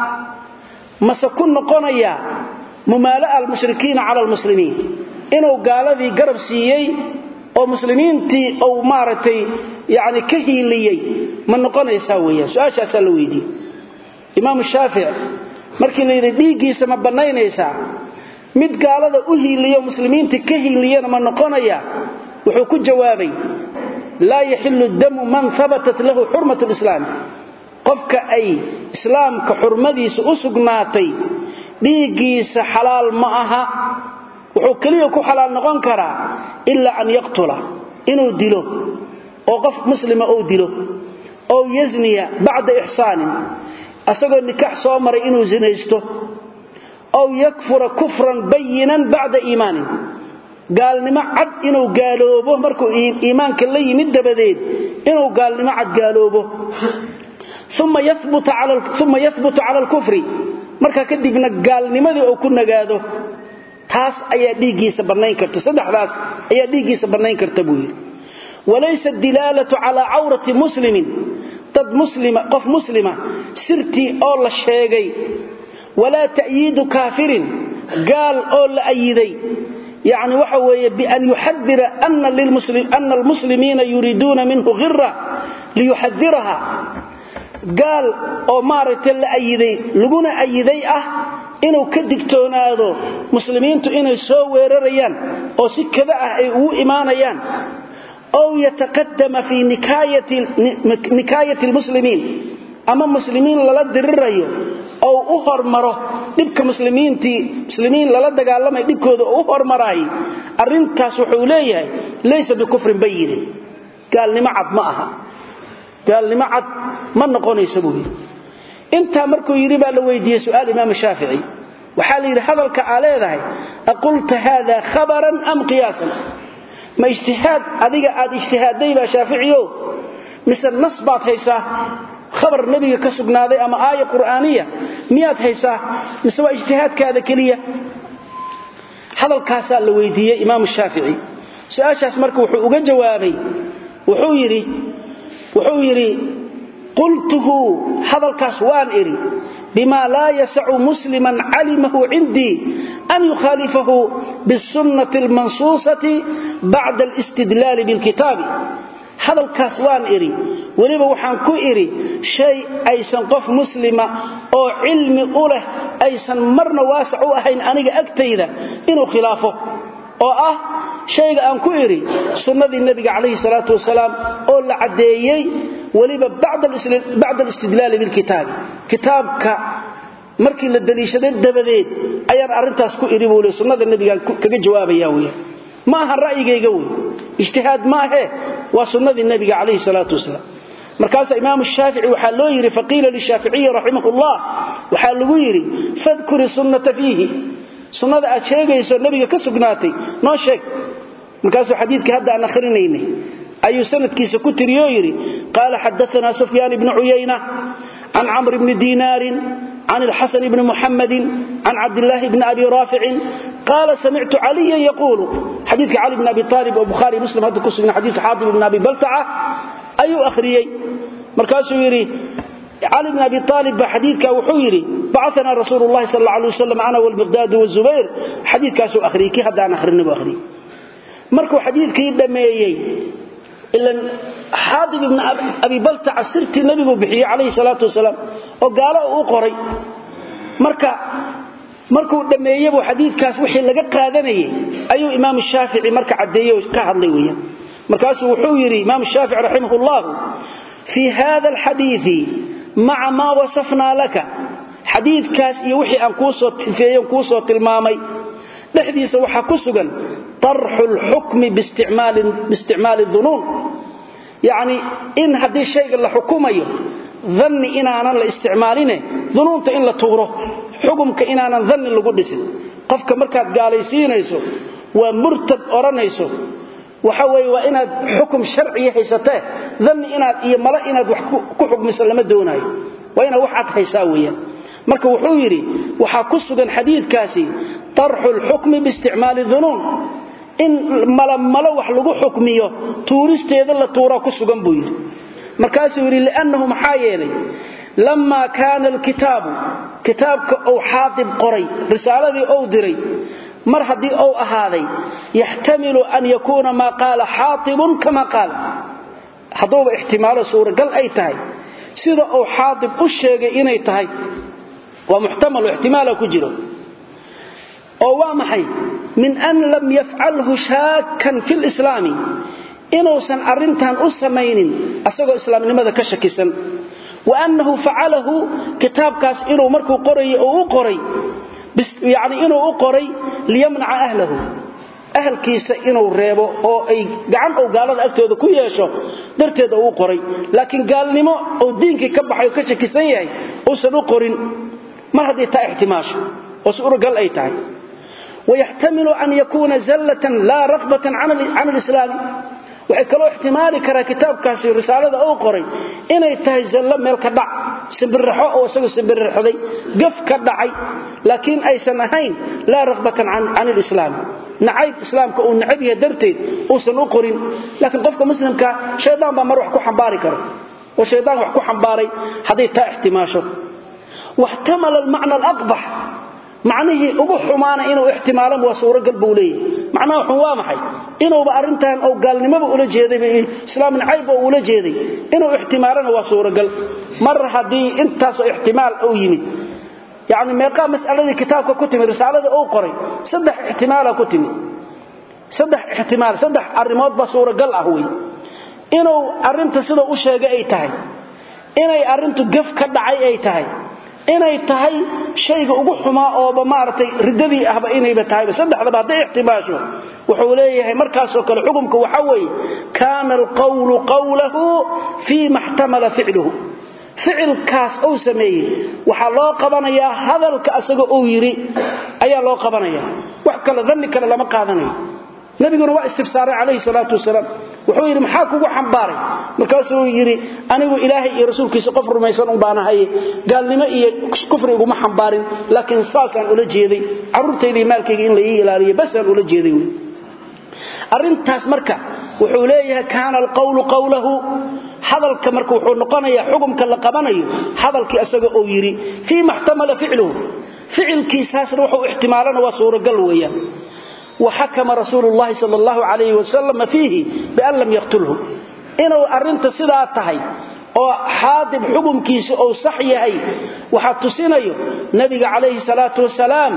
mase ku noqonaya mumaala al-mushrikiina ala al-muslimiin inuu gaaladii garab siiyay oo muslimiintii oo maaratay yaani ka hiiliyay ma noqonaysa weeyaan su'aashaas la weydiiyay Imam Shafi'i markii la yiri dhiigiisa ma banaynaysa mid gaalada u hiiliyo muslimiintii ka hiiliyana ma noqonaya wuxuu ku jawaabay لا يحل الدم من ثبتت له حرمة الإسلام قفك أي إسلام كحرمديس أسقناتي ديقيس حلال معها وحكليه كحلال نغنكرا إلا أن يقتل إنه دلو أو قف مسلم أو دلو أو يزني بعد إحسان أسقل نكاح صامر إنه زنيسته أو يكفر كفرا بينا بعد إيمانه قال نما عد إنه قالوبه مركو إيمان كاللي مد بديد إنه قال نما عد قالوبه ثم يثبت على ثم يثبت على الكفر مركا كدبنا قال نما ذي أو كنا قاده تاس أيا ديجي سبرنين كرت صدح تاس أيا ديجي سبرنين كرتبوه وليس الدلالة على عورة مسلم تد مسلمة قف مسلمة سرتي أول الشيء ولا تأييد كافر قال أول أيدي يعني وحوي بأن يحذر أن للمسلم أن المسلمين يريدون منه غرة ليحذرها قال أو مارت الأيدي لقونا أيدي أه إنه كدكتون هذا مسلمين إنه يسوي رريان أو سكذا أو إيمانيان أو يتقدم في نكاية نكاية المسلمين أما المسلمين للد الرأيو أو أهر مره دبك مسلمين تي مسلمين للد قال لما يدبكوا أهر مراي أرنتاس وحوليه ليس بكفر بين قال لمعد معها قال لمعد من نقون يسبوه انت مركو يريبا لويدي سؤال إمام الشافعي وحالي هذا الكعالي ذا أقلت هذا خبرا أم قياسا ما اجتهاد أذيك أد اجتهاد ديبا شافعيو مثل نصبات هيسا خبر النبي كسبنا ذي أما آية قرآنية مئات هيسا نسوى اجتهاد كذا كلية هذا الكاسال لويدية إمام الشافعي سأشاس مركو وحوق جوابي وحويري وحويري قلته هذا الكاسوان إري بما لا يسع مسلما علمه عندي أن يخالفه بالسنة المنصوصة بعد الاستدلال بالكتاب هذا الكاسوان إري وليبا وحان كو إري شيء أيسان قف مسلمة أو علم أوله أيسان مرنا واسع أهين أنيق أكتيدا إنه خلافه أو أه شيء أن كو إري سنة النبي عليه الصلاة والسلام أو لعديي وليبا بعد بعد الاستدلال بالكتاب كتابك markii la daliishaday dabadeed ayaan arintaas ku iri boolay sunnada nabiga kaga jawaabaya weey ma aha ra'yigayga weey ijtihaad ma aha waa sunnada nabiga kaleey salaatu wasalaam markaas imaam shaafici waxa loo yiri faqila li shaafici rahimahullah waxa lagu yiri fadkur sunnata fihi sunnada aad sheegayso nabiga ka sugnaatay noo sheeg markaas xadiidka hadda aan akhrinayna ayu sanadkiisa ku tiriyo yiri qala hadathana sufyan ibn uyayna an amr ibn dinar عن الحسن بن محمد عن عبد الله بن أبي رافع قال سمعت عليا يقول حديث علي بن أبي طالب وبخاري مسلم هذا كسر من حديث حاطب بن أبي بلتعة أي أخريي markaasuu yiri علي بن أبي طالب حديثك وحويري بعثنا رسول الله صلى الله عليه وسلم أنا والمقداد والزبير حديث كاسو أخريكي هذا أنا أخرني بأخري مركو حديثك يدميي إلا حاضر بن أبي بلتع سرت النبي بحي عليه الصلاة والسلام وقال أقري مركا مركو دميي حديث كاس وحي لقى قادني أيو إمام الشافعي مركا عديه وكهض لي مركاسو وحويري إمام الشافعي رحمه الله في هذا الحديث مع ما وصفنا لك حديث كاس يوحي أن كوسو تفيا كوسو تلمامي لحديث وحا كسغا طرح الحكم باستعمال باستعمال الظنون يعني إن هذا الشيء اللي حكوميه ظن إن أنا الاستعمالين ظنون إن لا تغره حكمك إن أنا ظن اللي قدس قفك مركات قاليسينيسو ومرتد أورانيسو وحوي وإن حكم شرعي حيسته ظن إن iyo mala inaad wax ku xukmisan lama doonayo waa ina waxaad haysaawiya marka wuxuu yiri waxa ku sugan xadiidkaasi tarxul hukmi bi isticmaal dhunun in mala mala wax lagu xukmiyo tuuristeeda la tuura ku sugan buu yiri markaas yiri laanahu maxaayelay lama kaana alkitab kitabka oo xaadib qoray risaaladii oo diray mar hadii oo ahaaday yahtamilu an yakuna ma qala hatib kama qala hadooba ihtimaal suura gal ay tahay sida oo hatib u sheegay inay tahay wa muhtamal ihtimaal ku jiro oo waa maxay min an lam yaf'alhu shakkan fil islami inuu san arintan u sameeynin asagoo islaamnimada ka shakisan wa annahu fa'alahu kitabkaas inuu markuu qoray oo u qoray يعني إنه أقري ليمنع أهله أهل كيس إنه ريبه أو أي جعل أو قال أكتر ذا كويه شو درت هذا أقري لكن قال لي ما أو دينك كبح يكش كيسيه أو سنقرن ما هذا احتماش وسأر قال أي تعي ويحتمل أن يكون زلة لا رغبة عن عن الإسلام وحكلوا احتمالي كرا كتاب كاسي رسالة أو قري إنه يتهي زلة ميل كدع سنبرحو أو سنو سنبرحو دي قف كدعي لكن أي سنهين لا رغبة عن عن الإسلام نعيب إسلام كأو نعيبها درتين أو سنو قرين لكن قفك مسلم كشيطان بمروح كو حنباري كرا وشيطان وحكو حنباري هذه تا احتماشه واحتمل المعنى الأقبح معنيه أبو حمانة إنه احتمالا وصورة قلبه ليه معناه حوامحي إنه بأرنتان أو قال لما بقول جيدي بإسلام عيب أقول جيدي إنه احتمالا وصورة قلب مرة هذه انتاس احتمال أو يمي يعني ما يقام مسألة كتابك كتمي رسالة أو قري صدح احتمال كتمي صدح احتمال صدح الرماد بصورة قلب أهوي إنه أرنت سيدة أشياء أي تهي إنه أرنت قف كدعي أي تهي inay tahay shayga ugu xumaa oo maartay ridadii ahba inay ba tahay saddexda haday ihtimaasho wuxuu leeyahay markaas oo kale xukunka waxa weey kaana alqawlu qawluhu fi mahtamala fi'luhu ficilkaas oo sameeyay waxa loo qabanayaa hadalka asaga oo yiri ayaa loo qabanayaa wax kala dhanni kala lama qaadanayo nabiguna waa istifsaaray alayhi salatu wasalaam wuxuu yiri maxaa kugu xambaaray markaasuu yiri anigu ilaahay iyo rasuulkiisa qof rumaysan u baanahay gaalnimo iyo kufri ugu ma xambaarin laakiin saasan ula jeeday carruurtayda maalkayga in la ilaaliyo bas aan ula jeeday arintaas marka wuxuu leeyahay kaana alqawlu qawluhu hadalka marka wuxuu noqonayaa xukunka la qabanayo hadalkii asaga oo yiri fi mahtamala fi'luhu ficilkiisaasna wuxuu ihtimaalana waa suuragal weeyaan وحكم رسول الله صلى الله عليه وسلم فيه بأن لم يقتله إنه أرنت سيدا تهي أو حاضب حكم كيس أو صحيهي وحاتسينيه نبي عليه الصلاة والسلام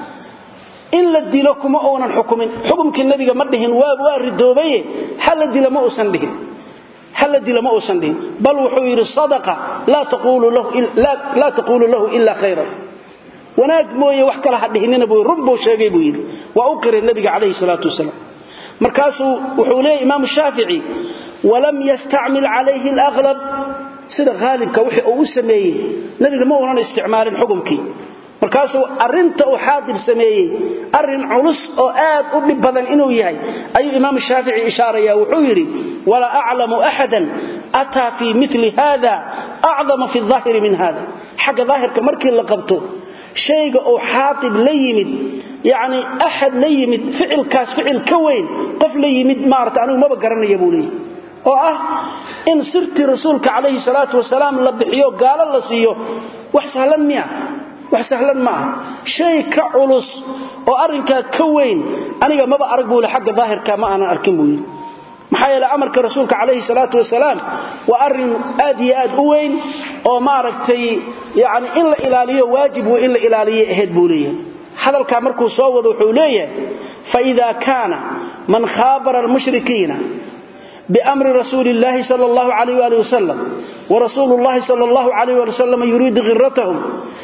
إن لدي لكم أونا حكم حكم كالنبي مدهن وواردوبيه هل لدي لما أسنده هل لدي لما أسنده بل وحوير الصدقة لا تقول له لا, لا تقول له إلا خيرا wanaag mooye wax kala hadhiinina buu rubbo sheegay buu yiri waa u qiray nabiga kaleey salaatu wasalaam markaasuu wuxuu leeyahay imaam shaafici walam yasta'mil alayhi al-aghlab sida ghalibka wixii uu sameeyay nabiga ma uunan isticmaalin xukumkii markaasuu arinta uu xaadib sameeyay arin culus oo aad u dhib badan inuu yahay ayuu imaam shaafici ishaaraya wuxuu yiri wala a'lamu ahadan ata fi mithli hada a'zama fi adh-dhahir min hada haga dhahirka markii la qabto شيء أو حاطب ليمد يعني أحد ليمد فعل كاس فعل كوين قف ليمد مارت أنا ما بقرن يبولي oo ah in sirti rasuulka calayhi salaatu wasalaam la bixiyo gaalo la siiyo wax sahlan miya wax sahlan ma shay ka culus oo arinka ka weyn aniga maba arag buu xagga daahirka ma ana arkin buu maxaa yeelay amarka rasuulka calayhi salaatu wasalaam waa arin aad iyo aad u weyn oo ma aragtay yaani in la ilaaliyo waajib waa in la ilaaliyo ahayd buu leeyahay hadalka markuu soo wado wuxuu leeyahay fa idha kana man khabara al-mushrikiina بأمر رسول الله صلى الله عليه وآله وسلم ورسول الله صلى الله عليه وسلم يريد غرتهم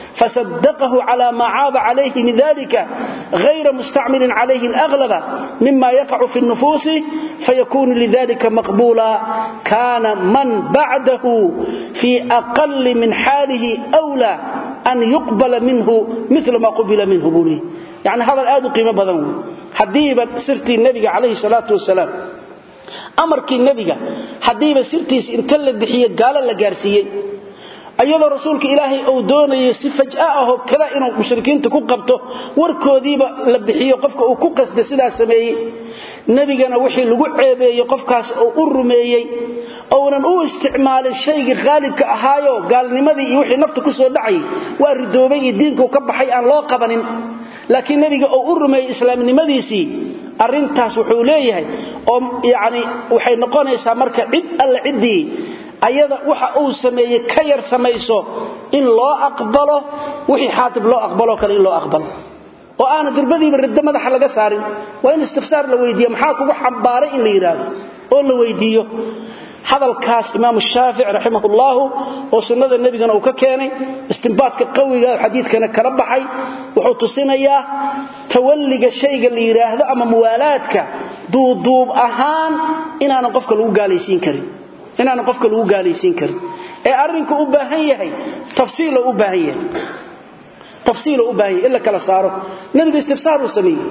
فصدقه على ما عاب عليه من ذلك غير مستعمل عليه الأغلب مما يقع في النفوس فيكون لذلك مقبولا كان من بعده في أقل من حاله أولى أن يقبل منه مثل ما قبل منه بولي يعني هذا الآن قيمة بذنه حديبة سرتي النبي عليه الصلاة والسلام amarkii nabiga hadiiba sirtiis inta la bixiyo gaala la gaarsiiyay ayadoo rasuulka ilaahay uu doonayay si fajaa ah oo kala inuu mushrikiinta ku qabto warkoodiiba la bixiyo qofka uu ku qasday sidaas sameeyay nabigana wixii lagu ceebeeyay qofkaas oo u rumeeyay oonan u isticmaalin shayga qaalibka ahaayo gaalnimadii iyo wixii nafta ku soo dhacay waa ridoobay iyo diinku ka baxay aan loo qabanin laakiin nabiga oo u rumeeyay islaamnimadiisii arintaas wuxuu leeyahay oo yaani waxay noqonaysaa marka cid alla cidii ayada waxa uu sameeyay ka yar sameeyso in loo aqbalo wixii xaatib loo aqbalo kale in loo aqbalo oo aan durbadiiba ridda madaxa laga saarin waa in istifsaar la weydiiyo maxaa kugu xambaaray in la yiraahdo oo la weydiiyo hadalkaas imaam shaafici rahimahullah oo sunnada nabigana uu ka keenay istinbaadka qawiga xadiidkana kala baxay wuxuu tusinayaa tawalliga shayga la yiraahdo ama muwaalaadka duuduub ahaan inaan qofka lagu gaalaysiin karin inaan qofka lagu gaalaysiin karin ee arinku u baahan yahay tafsiil u baahan yahay tafsiil u baahan illa kala saaro nabiga istifsaar uu sameeyay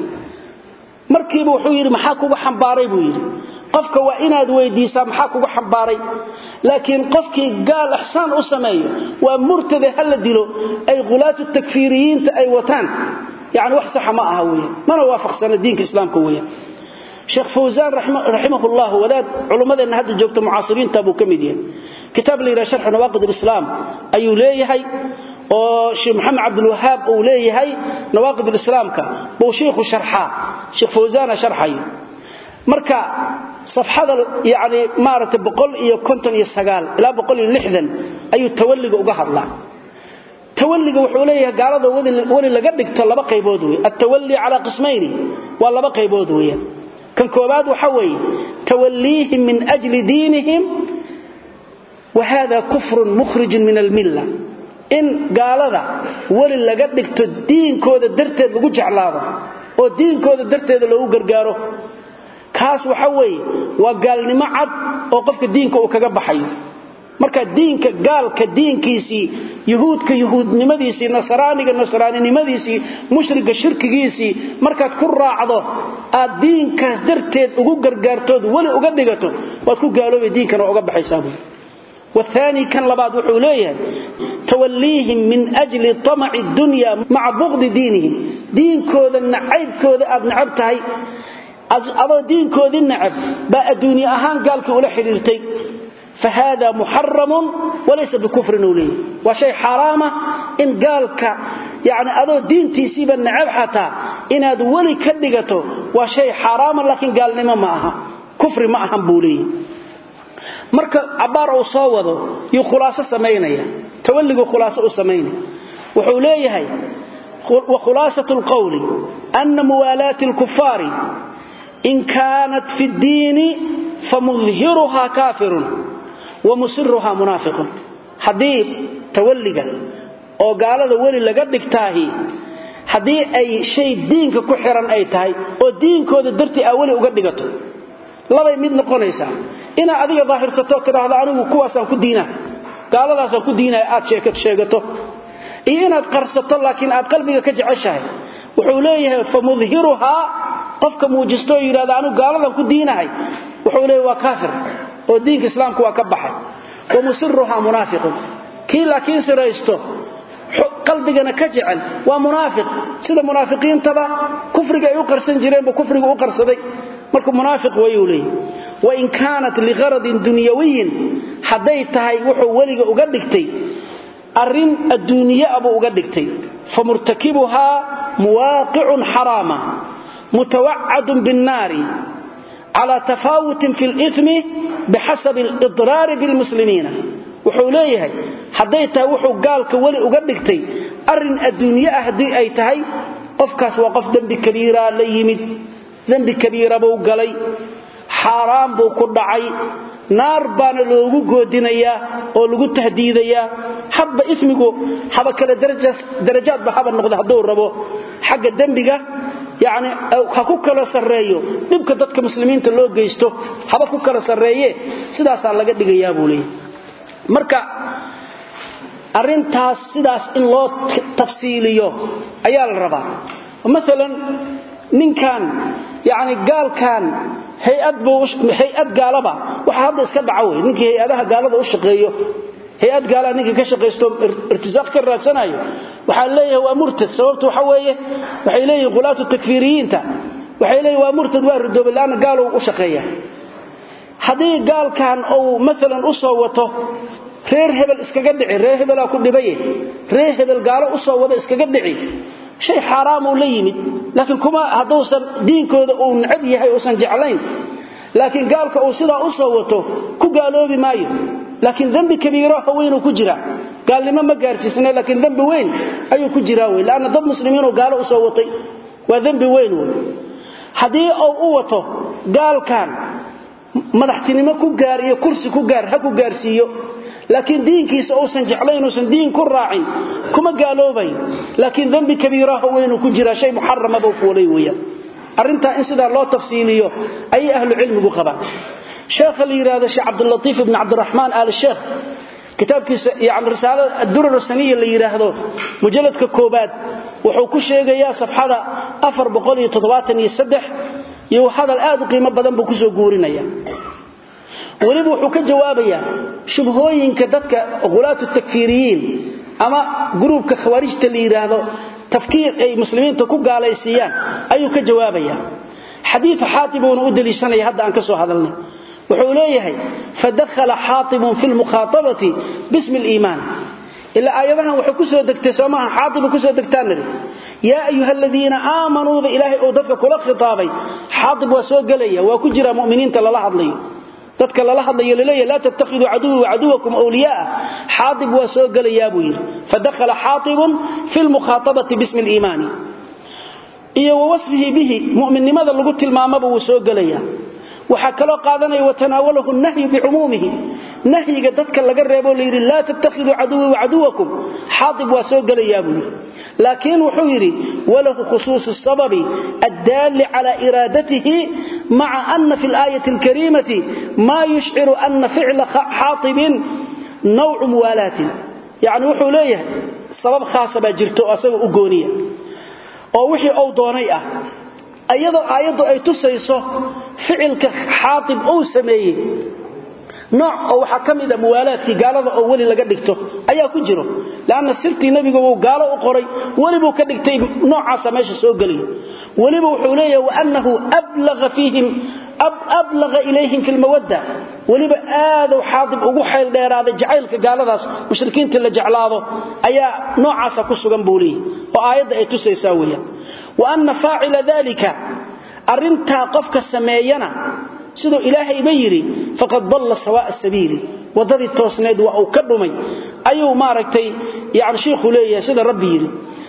markiiba wuxuu yiri maxaa kugu xambaaray buu yiri qofka waa inaad weydiisaa maxaa kugu xambaaray laakiin qofkii gaal ihsaan u sameeyo waa murtada hal dilo ay qulaatu takfiiriyiinta ay wataan يعني wax sax ma aha weeyaan mana waafaqsan diinka islaamka weeyaan Sheikh Fawzan rahimahullah walaad culimadeena hadda joogto mucaasiriinta buu kamid yahay kitaab leeyahay sharh nawaqid al-islam ayuu leeyahay oo Sheikh Muhammad Abdul Wahhab uu leeyahay nawaqid al-islamka buu sheekhu sharxa Sheikh Fawzan sharxay marka safxada yaani maarata boqol iyo konton iyo sagaal ilaa boqol iyo lixdan ayuu tawalliga uga hadlaa tawalliga wuxuu leeyahay gaalada wali laga dhigto laba qaybood weey at-tawalli ala qismayni waa laba qaybood weeyaan kan koobaad waxa weey tawallihim min ajli diinihim wa hada kufr mukhrij min al-milla in gaalada wali laga dhigto diinkooda darteed lagu jeclaado oo diinkooda darteed loogu gargaaro kaas waxa weey waa gaalnimo cad oo qofka diinka uu kaga baxayo marka diinka gaalka diinkiisi yahuudka yahuudnimadiisi nasraaniga nasraaninimadiisi mushrika shirkigiisi markaad ku raacdo aad diinkaas darteed ugu gargaartood wali uga dhigato waad ku gaaloobay diinkana uga baxaysaa والثاني كان لبعض وحوليه توليهم من أجل طمع الدنيا مع بغض دينهم دين كود النعيب كود أبن عبتهي أبو دين كود النعب بقى الدنيا أهان قالك ولا حريرتي فهذا محرم وليس بكفر نولي وشيء حرامة إن قالك يعني أبو دين تيسيب النعب حتى إن هذا ولي كدقته وشيء حرام لكن قال لما معها كفر معها بولي marka abaar oo soo wado iyo khulaaso sameeynaya tawalliga khulaaso u sameeynay wuxuu leeyahay wa khulaasatu alqawli anna muwalati alkuffari in kanat fi ad-din famudhhiruha kafirun wa musirruha munafiqun hadii tawalliga oo gaalada wali laga dhigtaahi hadii ay shay diinka ku xiran ay tahay oo diinkooda dartii awali uga dhigato labay mid noqonaysa ina adiga daahirsato tiraahdo anigu kuwaasaan ku diina gaaladaasaan ku diina aad sheekad sheegato iyo inaad qarsato laakiin aad qalbiga ka jeceshahay wuxuu leeyahay famudhiruha qofka muujisto yiraahdo anigu gaaladan ku diinahay wuxuu leeyahay waa kaafir oo diinka islaamku waa ka baxay wa musirruha munaafiqun kii laakiin siraysto qalbigana ka jecel waa munaafiq sida munaafiqiinta ba kufriga ay u qarsan jireen ba kufriga u qarsaday marka munaafiq way u leeyahay وإن كانت لغرض دنيوي حديتها وحو ولغ أغدكتي أرن الدنيا أبو أغدكتي فمرتكبها مواقع حراما متوعد بالنار على تفاوت في الإثم بحسب الإضرار بالمسلمين وحوليها حديتها وحو قالك ولي أغدكتي أرن الدنيا أهدي أيتهي قفكاس وقف ذنب كبيرة ليمد ذنب كبيرة بو قلي حرام بو كدعي نار بان لوغو غودينيا او لوغو تهديديا حب اسمكو حب كلا درجه درجات بحب نقد haduu rabo xagga dambiga yaani ka ku kala sareeyo dibka dadka muslimiinta loo geysto haba ku kala sareeye sidaas laga dhigayaa buulay marka arintaas sidaas in loo tafsiiliyo ayaa la rabaa midalan ninkan yaani gaalkan hay'ad buu hay'ad gaalaba waxa hadda iska dhacay ninkii hay'adaha gaalada u shaqeeyo hay'ad gaalada ninkii ka shaqeysto irtisaaq ka raadsanayo waxa leeyahay waa murtad sababtu waxa weeye waxay leeyahay qulaatu takfiiriyiinta waxay leeyahay waa murtad waa ridoobilaan gaalo u shaqeeya hadii gaalkan oo midalan u soo wato reer hebel iskaga dhici reer hebel ku dhibay reer hebel gaalo u soo wada iskaga dhici shay xaraam oo leeyimid laakiin kuma haduusan diinkooda uu nacab yahay oo san jeclayn laakiin gaalka uu sida u soo wato ku gaaloobi maayo laakiin dambi kabiira oo weyn ku jira gaalnimo ma gaarsiisna laakiin dambi weyn ayuu ku jira way laana dad muslimiin oo gaalo u soo watay waa dambi weyn hadii uu u wato gaalkan madaxtinimo ku gaar iyo kursi ku gaar ha ku gaarsiiyo laakiin diinkiisa oo san jeclayn oo san diin ku raacin kuma gaaloobay laakiin dambi kabiira oo weyn ku jira shay muharram ah oo fuulay weeyaa arinta in sida loo tafsiiliyo ay ahlu cilmigu qabaan sheekh al-iraada sheekh Abdul Latif ibn Abdul Rahman al-Sheikh kitabkiisa yaani risaalada ad-durar as-saniyya la yiraahdo mujalladka koobaad wuxuu ku sheegayaa safxada afar boqol iyo toddobaatan iyo saddex iyo hadal aad u qiimo badan buu ku soo guurinaya waliba wuxuu ka jawaabayaa shubhooyinka dadka qulaatu takfiiriyiin ama groupka khawaarijta la yiraahdo tafkiir ay muslimiinta ku gaalaysiiyaan ayuu ka jawaabaya xadiis xaatib oo u daliishanay hadda aan ka soo hadalnay wuxuu leeyahay fadakhala xaatib fi al-mukhatabati bism al-iiman ila ayadahan wuxuu ku soo degtay soomaha xaatib ku soo degtaan ya ayuha alladheena aamanu bi ilaahi oo dadka kula khitaabay xaatib waa soo galaya waa ku jira muuminiinta lala hadlayo dadka lala hadlayo leeyahay la tattakhidu aduwa wa aduwakum awliyaa xaatib waa soo galaya buu yiri fadakhala xaatib fi al-mukhatabati bism al-iiman iyo wasfihi bihi mu'minnimada lagu tilmaamaba uu soo galaya waxa kala qaadanay wa tanaawalahu an-nahy bi'umumihi nahyiga dadka laga reebo leeyri la tattakhidu aduwa wa aduwakum xaatib waa soo galaya buu laakiin wuxuu yiri walahu khusus as-sabab ad-dal ala iradatihi ma'a anna fi al-ayati al-karimati ma yush'iru anna fi'la xaatib naw'u muwalatin yaani wuxuu leeyahay sabab khaas ah jirto asaga u gooniya oo wixii uu doonay ah ayadoo aayadu ay tusayso ficilka xaatib uu sameeyay nooc oo waxa kamid ah muwaalaadkii gaalada oo wali laga dhigto ayaa ku jiro laana sirtii nabiga uu gaalo u qoray waliba ka dhigtay noocaas meesha soo galay waliba wuxuu leeyahay wa annahu ablagha fihim ab ablagha ilayhim fil mawadda waliba aad oo xaatib ugu xeel dheeraaday jacaylka gaaladaas mushrikiinta la jeclaado ayaa noocaas ku sugan buulii oo aayada ay tusaysaa weeyaan wa anna fa'ila dhalika arinta qofka sameeyana sidoo ilaahay bayiri faqad dalla sawaa sabiili wadadi toosneed waa uu ka dhumay ayuu maaragtay yaani sheekhu leeyahay sida rabbi yiri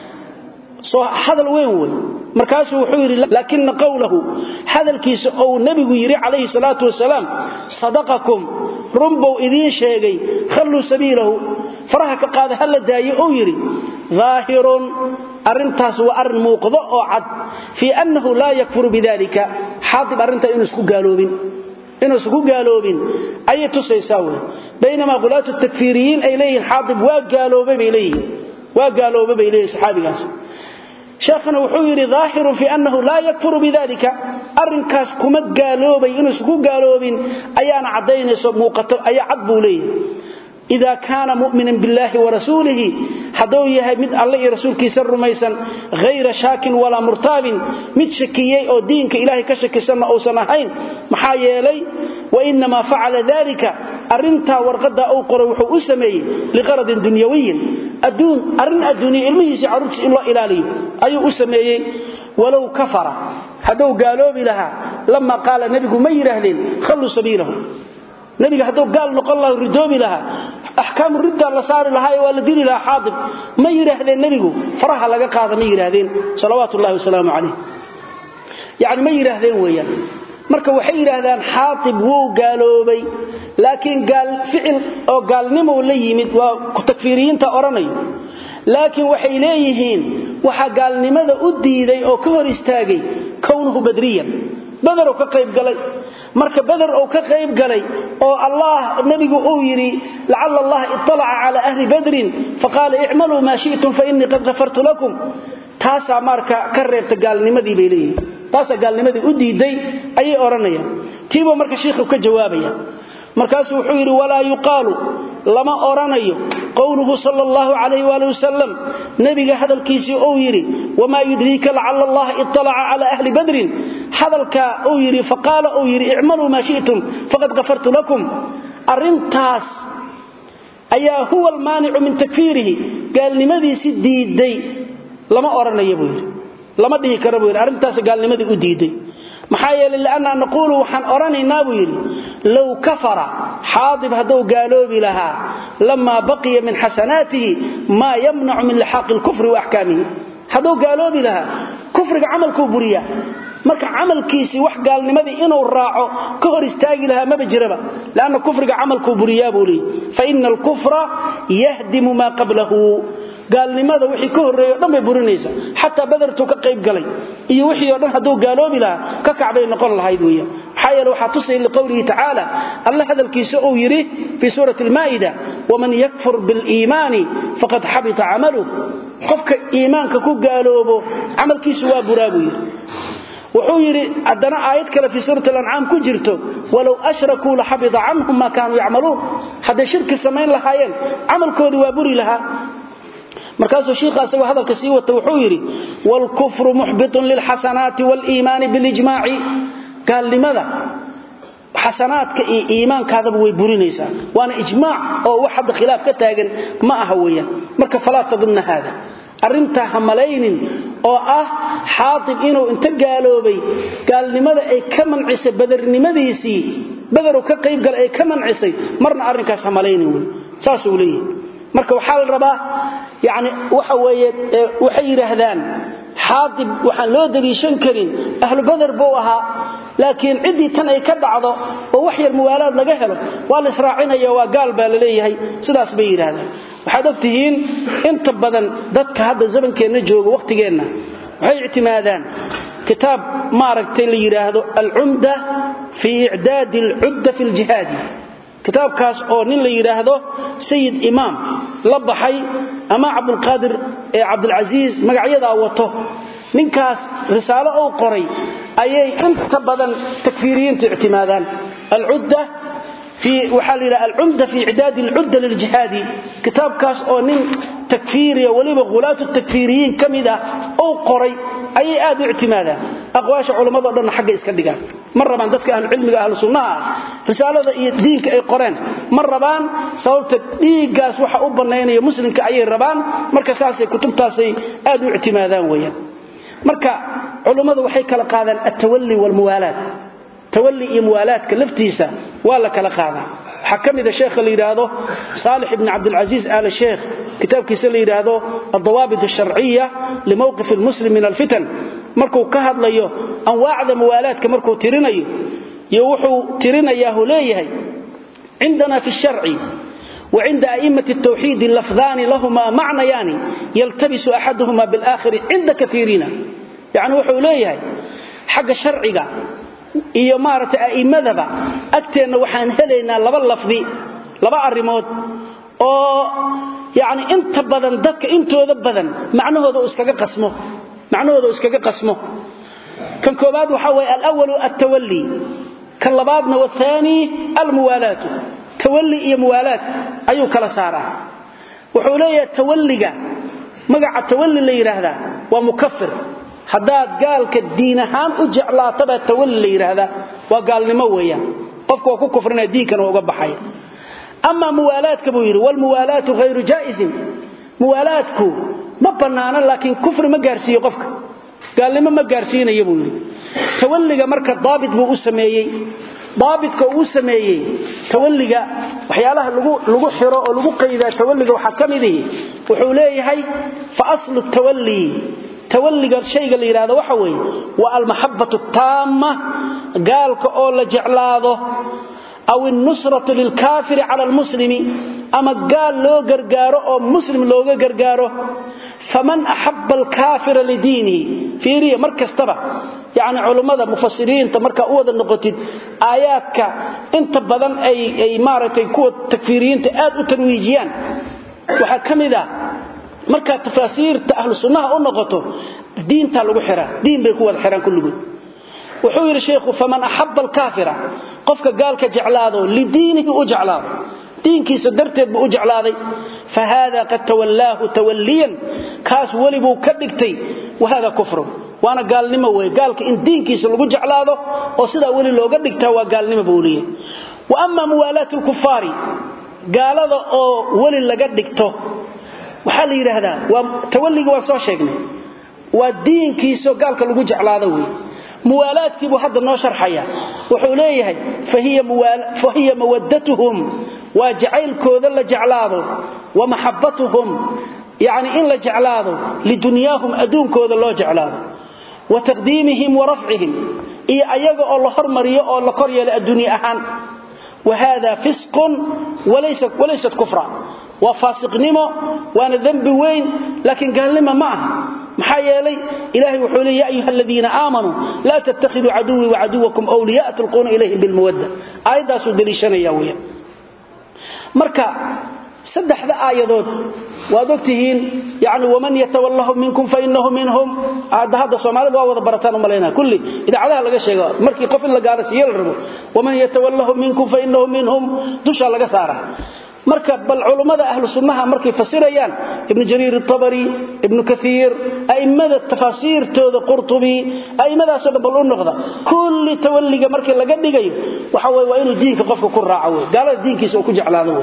soo hadal weyn weyn markaas wuxuu yiri laakin qawluhu hadalkiisa oo nabigu yiri calayhi salaatu wasalaam sadaqakum rumbu idin sheegay khallu sabiilahu faraha ka qaada hal daayo oo yiri zaahirun arintaas waa arin muuqdo oo cad fi annahu la yakfuru bidalika xaatib arinta inuu isku gaaloobin inuu isku gaaloobin ay tusaysaa bayna qulaatu takfiiriyiin ay leeyihiin xaatib waa gaaloobay bay leeyihiin waa gaaloobay bay leeyihiin saxaabigaas sheekhana wuxuu yiri zaahirun fi annahu la yakfuru bidalika arinkaas kuma gaaloobay inuu isku gaaloobin ayaana cadeynayso muuqato ay cad buu leeyahay إذا كان مؤمنا بالله ورسوله حدو يهي مد الله رسولك سر ميسا غير شاك ولا مرتاب مد شكيي أو دينك إلهي كشك سنة أو سنهين محايا لي وإنما فعل ذلك أرنتا ورغدا أو قروح أسمي لغرض دنيوي الدون أرن الدنيا المهي سعرج إلا إلالي أي أسمي ولو كفر حدو قالوا بلها لما قال نبيك ما يرهلين خلوا سبيله نبيك حدو قال نقول الله ردوبي لها أحكام الردة اللي صار لها والدين لها حاضر ما يرهلين نبيك فرح لقى قاضي ما يرهلين صلوات الله وسلامه عليه يعني ما يرهلين ويا marka waxay yiraahdaan xaatib wuu gaaloobay laakiin gaal ficil oo gaalnimo la yimid waa ku takfiiriinta oranayo laakiin waxay leeyihiin waxa gaalnimada u diiday oo ka hor istaagay kownuhu badriyan badar oo ka qayb galay marka badar oo ka qayb galay oo Allah nabigu uu yiri la'alla Allah ittala'a ala ahli badr faqala i'malu ma shi'tum fa inni qad ghafartu lakum taasa marka ka reebta gaalnimadii bay leeyihiin taasa gaalnimadii u diiday ayay oranayaan tiibo marka sheekhu ka jawaabaya markaas wuxuu yiri wala yuqalu lama oranayo qowluhu sallallahu alayhi wa sallam nabiga hadalkiisi oo yiri wama yudrika la'alla Allah ittala'a ala ahli badr hadalka oo yiri faqala oo yiri i'malu ma shi'tum faqad ghafartu lakum arintaas ayaa huwa al-mani'u min takfirihi gaalnimadiisi diiday lama oranayo buu yiri lama dhihi karo buu yiri arintaas gaalnimadii u diiday maxaa yeelay laana naqulu waxaan oranaynaa buu yiri law kafara haadib haduu gaaloobi laha lama baqiya min hasanatihi ma yamna'u min lihaq al-kufr wa ahkamihi haduu gaaloobi laha kufriga amalku buriya marka amalkiisi wax gaalnimadii inuu raaco ka hor istaagi laha ma jiraba laana kufriga amalku buriya buu li fa innal kufra yahdimu ma qablahu gaalnimada wixii ka horeeyo dhan bay burinaysa hatta badartu ka qayb galay iyo wixii oo dhan haduu gaaloobi laha ka kacbay noqon lahayd weeyo xayal waxa tusay qowlihi ta'ala Allah hadalkiisa oo yiri fi surati al-maida waman yakfur bil iimani faqad habita 'amaluhu qofka iimaanka ku gaaloobo amalkiisu waa buraabuy wuxuu yiri adana aayad kale fi surati al-an'am ku jirto walaw ashraku la habita 'anhum ma kanu ya'malun hada shirki sameyn lahaayeen amalkoodu waa buri laha markaasuu sheekhaas uu hadalka sii wato wuxuu yiri wal kufru muhbitun lil hasanati wal iimaan bil ijmaa'i gaalnimada hasanaadka iyo iimaankaada way burinaysaa waana ijmaac oo wax hada khilaaf ka taagan ma aha weeyaan marka falaa tadunna hada arinta hamalaynin oo ah xaatib inuu inta gaaloobay gaalnimada ay ka mancisay badarnimadiisii badar ka qayb gal ay ka mancisay marna arinkaas hamalaynin saas uu leeyahay marka waxa la rabaa yaani waxa weeye waxay yiraahdaan xaatib waxaan loo daliishan karin ahlu badar buu ahaa laakiin cidii tan ay ka dhacdo oo wax yar muwaalaad laga helo waa la israacinaya waa gaal baa la leeyahay sidaas bay yiraahdaan waxaad ogtihiin inta badan dadka hadda zamankeena jooga waqtigeena waxay ictimaadaan kitaab ma aragtay la yiraahdo al-umda fi i'dad al-udda fi al-jihad kitaabkaas oo nin la yiraahdo Sayyid Imam la baxay ama Abdul Qadir ee Abdul Aziz magacyada wato ninkaas risaalo oo qoray ayay inta badan takfiiriyiinta ictimaadaan al-udda في وحال العمدة في إعداد العدة للجهاد كتاب كاس أو نين تكفيري وليب غلاة التكفيريين كمدة أو قري أي آد اعتمادا أقواش علماء ضرنا حق إسكندقان مرة بان دفك أهل العلم أهل السنة رسالة دينك أي قرآن مرة بان صوت ديقاس وحا أبنين مسلم كأي الربان مركا ساسي كتب تاسي آد اعتمادان ويا مركا علماء وحي كالقاذا التولي والموالاة تولي إموالات كلفتيسة ولا كلا قاعدة حكم إذا شيخ اللي يراده صالح بن عبد العزيز آل الشيخ كتاب كيس اللي يراده الضوابط الشرعية لموقف المسلم من الفتن مركو كهد ليه أنواع موالات كمركو ترينيه يوحو ترينيه ليه عندنا في الشرع وعند أئمة التوحيد اللفظان لهما معنيان يلتبس أحدهما بالآخر عند كثيرين يعني وحو ليه حق شرعي iyo maarata aa'imadaba agteena waxaan helaynaa laba lafdi laba arimood oo yaani inta badan dadka intooda badan macnahooda iskaga qasmo macnahooda iskaga qasmo kan koobaad waxa way al-awwal at-tawalli kan labaadna wa thani al-muwalatu tawalli iyo muwaalaad ayuu kala saaraa wuxuu leeyahay tawalliga magaca tawalli la yiraahdaa waa mukaffir hadaad gaalka diin ahaan u jeclaataba tawalli la yiraahdaa waa gaalnimo weeyaan qofku waa ku kufrinaa diinkan uga baxay ama muwaalaadka buu yiri wal muwaalaatu ghayru jaa'izin muwaalaadku ma banaana laakiin kufri ma gaarsiiyo qofka gaalnimo ma gaarsiinayo buu yiri tawalliga marka daabit buu u sameeyay daabitku uu sameeyay tawalliga waxyaalaha lagu lagu xiro oo lagu qeydaa tawalliga waxa kamidii wuxuu leeyahay fa aslu tawalli tawalliga shayga la yiraahdo waxa weey waa al mahabbatu tamma gaalka oo la jeclaado aw an-nusratu lil kafir ala al muslimi ama gaal loo gargaaro oo muslim looga gargaaro faman ahabba al kafira li diini fiiriya markastaba يعني علماء مفسرين تمركا ودا نقطيد اياتك انت بدن اي اي مارتي كو تكفيرين aad u tanwiijiyaan waxa kamida marka tafasiirta ahlu sunnah oo noqoto diinta lagu xiraa diin bay ku wada xiraan kulligood wuxuu yiri sheekhu faman ahabba al-kafira qofka gaalka jeclaado li diinihi u jeclaado diinkiisa darteed buu u jeclaaday fa hada qad tawallahu tawalliyan kaas wali buu ka dhigtay wahada kufru وانا قالنimo way gaalka in diinkiisa lagu jeclaado oo sida wali looga dhigtaa waa gaalnimo booliye wa amma muwalatu al-kuffari gaalada oo wali laga dhigto waxa la yiraahdaa waa tawalliga waa soo sheegnay waa diinkiisa gaalka lagu jeclaado way muwalaadkii buu hadda noo sharxaya wuxuu leeyahay fahiya muwala fahiya mawaddatuhum wa jacaylkooda la jeclaado wa mahabbatuhum يعني in la jeclaado lidunyaahum aduunkooda loo jeclaado وتقديمهم ورفعهم اي ايغا او لا hormariyo oo la kor yeelo adduunyo ahaan وهذا فسق وليس وليس كفرا وفاسقنimo وانا ذنب وين لكن قالنimo ما aha maxaa yeelay ilaahi wuxuu leeyahay ayuha alladina aamanu la tattakhidhu aduwwi wa aduwwakum awliya'a tulquna ilayhim bil mawadda aydaas u dalishanaya weeyaa marka saddexda aayadood waad ogtihiin yaani waman yatawallahu minkum fa innahu minhum hada hada Soomaalidu waa wada barataan umaleena kulli idaacadaha laga sheego markii qof in la gaarsiiyo la rabo waman yatawallahu minkum fa innahu minhum dusha laga saara marka bal culimada ahlu sunnaha markay fasirayaan ibn jarir at-tabari ibn kathir aimada tafasiirtooda qurtubi aimadaas oo bal u noqda kulli tawalliga markii laga dhigayo waxa way waa inuu diinka qofka ku raaco gaalada diinkiisa uu ku jeclaado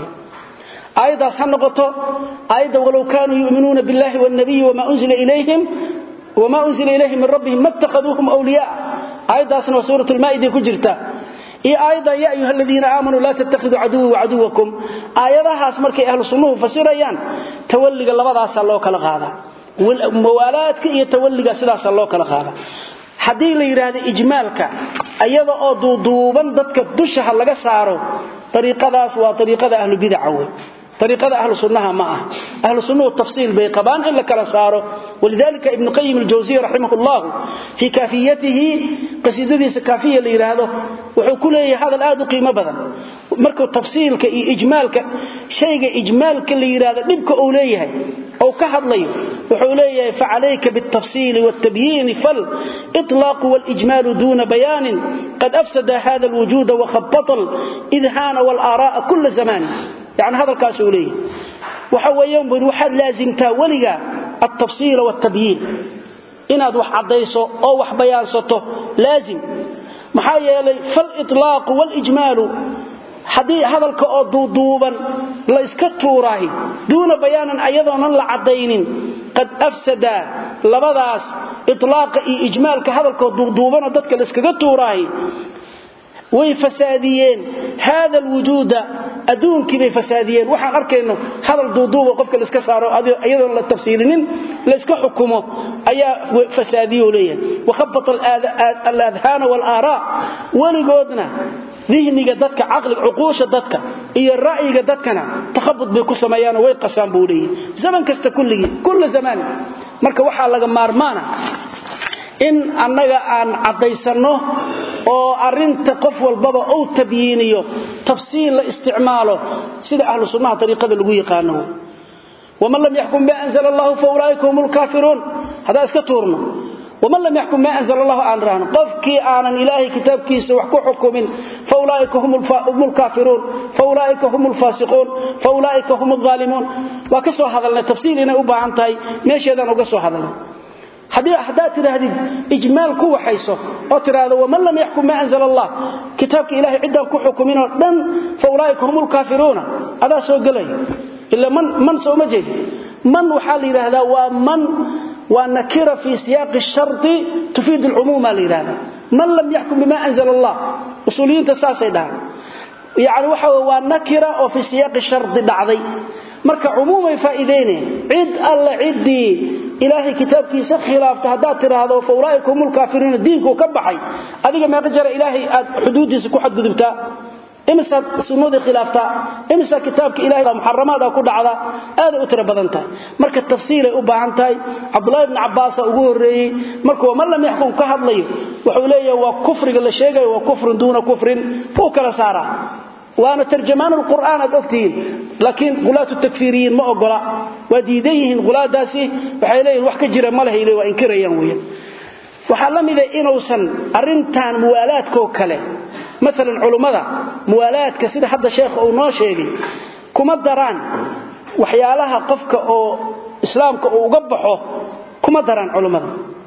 آيات حنقطه آيات ولو كانوا يؤمنون بالله والنبي وما أنزل إليهم وما أنزل إليهم من ربهم ما اتخذوهم أولياء آيات سنة سورة المائدة كجرتا إيه آيات يا أيها الذين آمنوا لا تتخذوا عدو وعدوكم آياتها اسمرك أهل الصنوه فسيريان تولق الله وضع سألوك لغادا والموالات يتولق سألوك لغادا حدي لي هذا إجمالك أيضا أضوضوبا ضدك الدشها لغا سارو طريقة داس وطريقة أهل بدعوه طريقة أهل السنة معه أهل السنة التفصيل بيقبان إلا كلا ساره ولذلك ابن قيم الجوزية رحمه الله في كافيته قصيدة كافية لإراده وحكوله هذا الآد قيمة بذن مركو التفصيل كإجمالك شيء إجمالك لإراده نبك أوليه أو كهد ليه وحوليه فعليك بالتفصيل والتبيين فالإطلاق والإجمال دون بيان قد أفسد هذا الوجود وخبط الإذهان والآراء كل زمان يعني هذا الكاسولي وحويهم بروحات لازم تاوليا التفصيل والتبيين إن هذا وح عديسه أو وح بيانسته لازم محايا لي فالإطلاق والإجمال حدي هذا الكأضوضوبا لا يسكتوا راهي دون بيانا أيضا لا عدين قد أفسد لبضاس إطلاق إجمال كهذا الكأضوضوبا ضدك لا يسكتوا راهي ويفساديين هذا الوجود أدونك بفساديين وحن أركينه هذا الدودوب وقفك لسك صاروا أيضا التفسيرين لسك حكمه أي فساديه ليه وخبط الأذهان والآراء ولقودنا ذهني قدتك عقل عقوش قدتك إيا الرأي قدتكنا تخبط بكسميان ويقسام بوليه زمن كست كله كل زمان مركا وحا لغا مارمانا إن أنك أن عديسانه oo arinta qof walbaba oo tabiiniyo tafsiil la isticmaalo sida ahlu sunnah tariiqada lagu yaqaano waman lam yahkum bi anzal Allah fa ulaika humul kafirun hada iska tuurno ومن لم يحكم ما أنزل الله عن رهن قفكي آنا إلهي كتاب كيس وحكو حكم فأولئك هم الكافرون فأولئك هم الفاسقون فأولئك هم الظالمون وكسوا هذا لنا تفسير إنه أبا عنتهي ماشي هذا وكسوا هذا لنا حدات هذه إجمال كوة حيثه أترى هذا ومن لم يحكم ما أنزل الله كتابك إلهي عدة كحكمين فأولئك هم الكافرون هذا سوى قلي إلا من من سوى مجد من وحال هذا ومن ونكر في سياق الشرط تفيد العموم لهذا من لم يحكم بما أنزل الله أصوليين تساسي ده يعني وحوى ونكر وفي سياق الشرط دعضي marka umumay faa'iideene cid alla cidi ilaahi kitaabkiisa khilaafta hadaa tiraahdo fawlaa'ikumul kaafiruun diinku ka baxay adiga ma qajara ilaahi aad xuduudiisa ku xadgudubta imsa sunnada khilaafta imsa kitaabka ilaahi muharramada ku dhacda aad u tira badanta marka tafsiilay u baahan tahay Abdullah ibn Abbas ugu horeeyay markuu man lam yaxkum ka hadlayo wuxuu leeyahay waa kufriga la sheegayo waa kufrun duuna kufrin fuu kala saara وانا ترجمان القرآن أدوكتين لكن غلاة التكفيريين ما أقلا وديديهن غلاة داسي وحيليه الوحكة جرى ماله إليه وإنكره ينويه وحلم إذا إنوسا أرنتان موالات كوكالي مثلا علماء موالات كثيرة حتى شيخ أو ناشيغي كما الدران وحيالها قفك أو إسلامك أو قبحه كما الدران علماء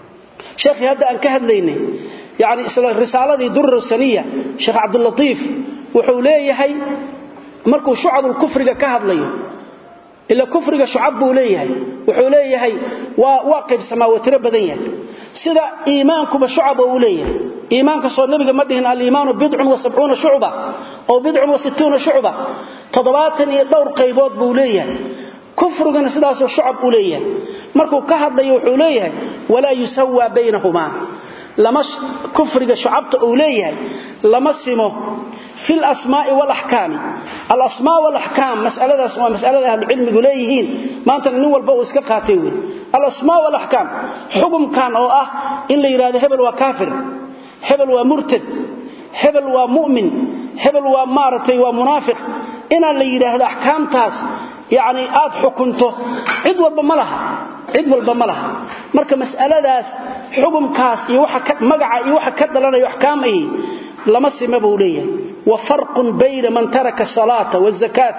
شيخي هذا أنكهد ليني يعني الرسالة دي در السنية شيخ عبد اللطيف wuxuu leeyahay markuu shucabul kufriga ka hadlayo ila kufriga shucab buu leeyahay wuxuu leeyahay waa waaqib samaawatira badan yahay sida iimaankuba shucab uu leeyahay iimaanka soo nabiga ma dhihin al-iimaanu bid'un wa sab'una shu'ba oo bid'un wa sittuna shu'ba toddobaatan iyo dhowr qaybood buu leeyahay kufrigana sidaas oo shucab uu leeyahay markuu ka hadlayo wuxuu leeyahay wala yusawa baynahuma lama kufriga shucabta uu leeyahay lama simo في الأسماء والأحكام الأسماء والأحكام مسألة اسمها مسألة أهل العلم قليهين ما أنت نول بوس كقاتيوي الأسماء والأحكام حكم كان أو أه إلا يراد هبل وكافر هبل ومرتد هبل ومؤمن هبل ومارتي ومنافق إن اللي يراد أحكام تاس يعني آد حكمته عد والبملها عد والبملها مركب مسألة داس حكم كاس يوحى مقع يوحى كد لنا يحكام إيه لما سمبه ليه وفرق بين من ترك الصلاة والزكاة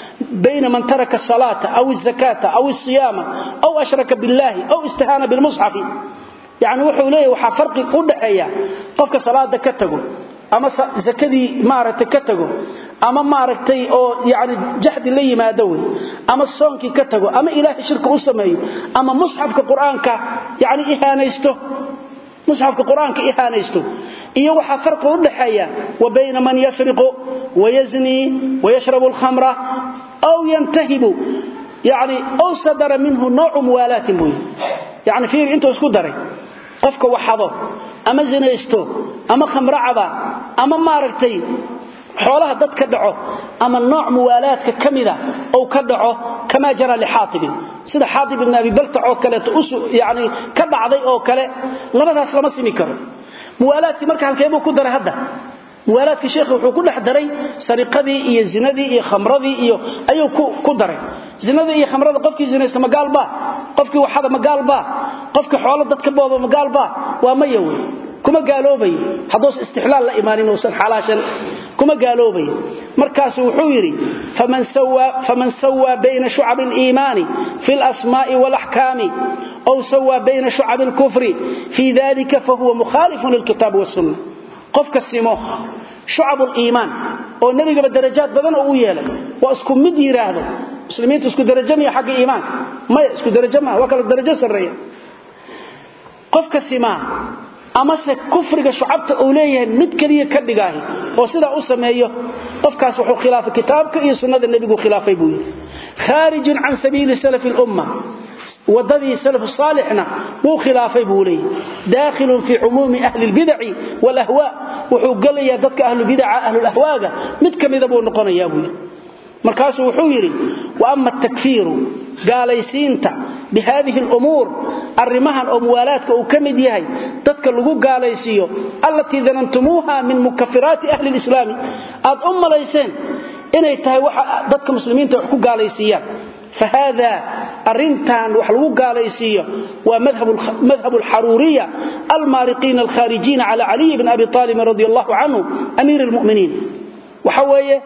بين من ترك الصلاة أو الزكاة أو الصيام أو أشرك بالله أو استهان بالمصحف يعني وحو ليه وحا فرق قد حيا قفك صلاة كتغو أما زكدي مارت كتغو أما مارتي أو يعني جحد اللي ما دوي أما الصونك كتغو أما إله شرك أسمي أما مصحف كقرآنك يعني إهانيسته مصحف القرآن كإحانيسته إيه وحا فرق ودحيا وبين من يسرق ويزني ويشرب الخمر أو ينتهب يعني أو صدر منه نوع موالات مهم يعني فيه أنتو اسكو داري قفك وحضه أما زنيسته أما خمر عبا أما ماركتي حولها ضد كدعه أما النوع موالات كمذا أو كدعه كما جرى لحاطب سيده حاطب بن أبي بلتع أو كلا تأسو يعني كدعضي أو كلا لماذا أسلم السمي كره موالاتي مركا كيبو كدر هذا موالاتي شيخ وحو كل حدري سرقدي إيا زندي إيا خمردي إيا أيو كدري زندي إيا خمردي قفكي زنيست مقال با قفكي وحدا مقال با قفكي حوالة ضد كبوضة مقال با وما يوي كما قالوا بي حدوث استحلال لا إيمانين وسن حلاشا كما قالوا بي مركز وحويري فمن سوى فمن سوى بين شعب الإيمان في الأسماء والأحكام أو سوى بين شعب الكفر في ذلك فهو مخالف للكتاب والسنة قفك السمو شعب الإيمان والنبي قبل درجات بدن أويالا وأسكم مدير هذا مسلمين تسكو درجة مية حق إيمان ما يسكو درجة ما وكال الدرجة سرية قفك السماء أما كفر شعبت أوليه مد كليه كدغاه oo sida u sameeyo qofkaas wuxuu khilaaf kitaabka iyo sunnada nabiga khilaafay buu kharij an sabil salaf al umma wadadii salaf salihna buu khilaafay buu leey daakhil fi umum ahli al bid'ah wal ahwa wuxuu galaya dadka ahli bid'ah ahli al ahwaaga mid kamida buu noqonayaa buu markaas wuxuu yiri wa amma takfiru gaalaysiinta بهذه الأمور الرمها الأموالات كمد يهي تدك اللقو قاليسيو التي ذننتموها من مكفرات أهل الإسلام أد أم ليسين إنه يتهي تدك مسلمين تحكو قاليسيا فهذا أرنتان وحلو قاليسية ومذهب مذهب الحرورية المارقين الخارجين على علي بن أبي طالب رضي الله عنه أمير المؤمنين وحوية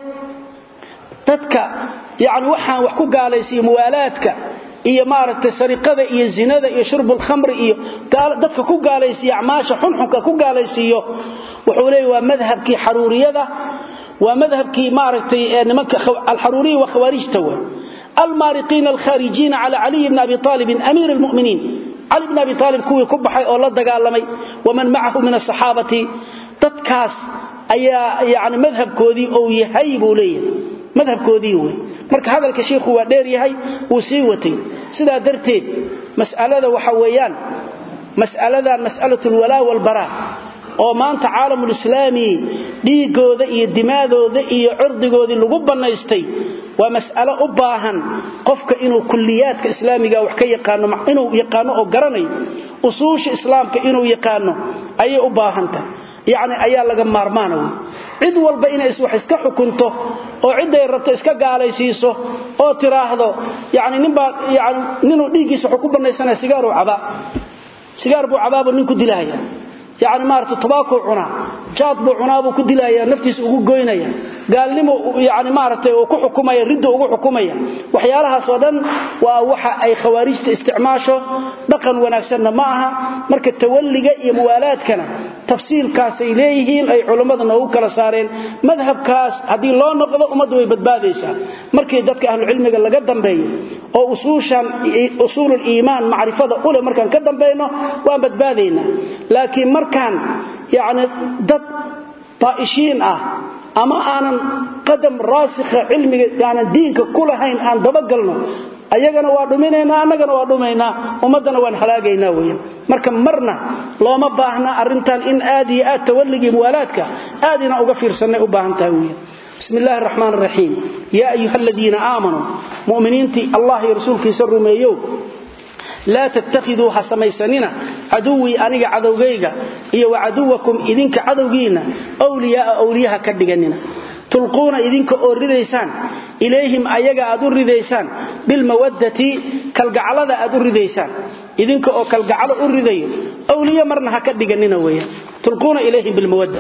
تتكى يعني وحا وحكو قاليسية موالاتك iyo maaragtay sariqada iyo zinada iyo shurbul khamr iyo dadka ku gaalaysiyo acmaasha xunxunka ku gaalaysiyo wuxuu leeyahay waa madhabkii xaruuriyada waa madhabkii maaragtay nimanka al-xaruuriya wa khawarijta wa al-mariqin al-kharijin ala ali ibn abi talib amir al-mu'minin ali ibn abi talib kuwii ku baxay oo la dagaalamay waman ma'ahu min as-sahabati dadkaas ayaa yaani madhabkoodii oo yahay buu leeyahay madhabkoodii way marka hadalka sheekhu waa dheer yahay uu sii watay sida darteed mas'alada waxa weeyaan mas'aladan mas'alatul walaa wal baraa oo maanta caalamul islaami dhiigooda iyo dimaadooda iyo cirdigooda lagu banaystay waa mas'alo u baahan qofka inuu kulliyaadka islaamiga wax ka yaqaano inuu yaqaano oo garanayo usuusha islaamka inuu yaqaano ayay u baahan tahay يعني ayaa laga maarmaano cid walba inay is wax iska xukunto oo cid ay rabto iska gaalaysiiso oo tiraahdo yani ninba yani ninu dhigiisa wuxuu ku banaysanaa sigaar oo caba sigaar buu cabaabo ninku dilaya يعني maarto tabaako cuna jaad buu cunaabo ku dilaya naftiisa ugu goynaya gaalnimo yani maartay oo ku xukumaya riddo ugu xukumaya waxyaalahaas oo dhan waa waxa ay khawaarijta isticmaasho dhaqan wanaagsan ma aha marka tawalliga iyo muwaalaadkana tafsiilkaas ay leeyihiin ay culimada noo kala saareen madhabkaas hadii loo noqdo umadu way badbaadaysaa markii dadka ahlu cilmiga laga dambeeyo oo usuushan usulul iimaan maarifada ule markaan ka dambeeyno waan badbaadayna laakiin markaan yaani dad taa'ishiin ah ama aanan qadam raasikha cilmiga yaani diinka kulahayn aan dabagalno ayagana waa dhuminayna annagana waa dhumayna ummadana waan halaagayna weeyaan marka marna looma baahna arintan in aad iyo aad tawalligi muwalaadka aadina uga fiirsanay u baahan tahay weeyaan bismillaahir rahmaanir rahiim ya ayyuhalladheena aamanu mu'miniinti allah iyo rasuulkiisa rumeeyo لا تتخذوها سميسننا عدوي أنيق عدوغيغا إيا وعدوكم إذنك عدوغينا أولياء أولياء كدغننا تلقون إذنك أوريديسان إليهم أيغا أدوريديسان بالمودة كالقعلة أدوريديسان إذنك أو كالقعلة أوريدي أولياء مرنها كدغننا ويا تلقون إليهم بالمودة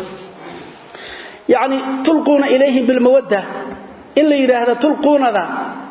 يعني تلقون إليهم بالمودة إلا إذا هذا تلقون ذا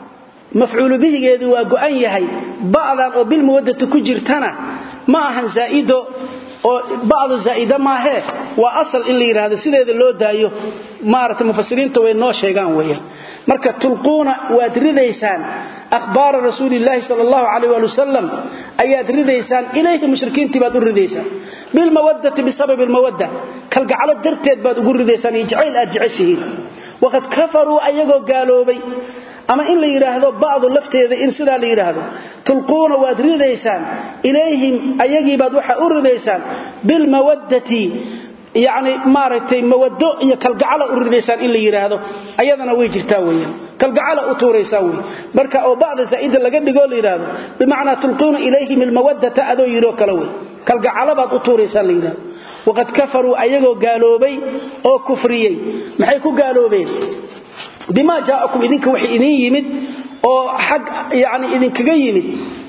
مفعول به geedu waa go'an yahay baadan oo bil muwaddatu ku jirtana ma ahan zaa'ido oo baadu zaa'ida ma aha waa asal in la yiraahdo sideeda loo daayo maarta mufassiriinta way noo sheegaan weeyaan marka tulquna waad ridaysaan akhbaar rasuulillaah sallallahu alayhi wa sallam ayaad ridaysaan ilayhi mushrikiinti baad u ridaysaan bil muwaddati bisabab al muwadda kal gacalo darteed baad ugu ridaysaan jacayl aad jeceshihiin waqad kafaru ayagoo gaaloobay ama in la yiraahdo baad lafteeda in sida la yiraahdo tulquna waad ridaysaan ilayhim ayagii baad waxa u ridaysaan bil mawaddati yaani maaratay mawaddo iyo kalgacala u ridaysaan in la yiraahdo ayadana way jirtaa weeyaan kalgacala u tuureysaan weey marka oo baad zaa'id laga dhigo la yiraahdo bimaana tulquna ilayhim al mawaddata ado yiro kala weey kalgacala baad u tuureysaan la yiraahdo waqad kafaru ayagoo gaaloobay oo kufriyay maxay ku gaaloobeen بما جاءكم إذنك وحي إذن يمد أو حق يعني إذن كغا يمد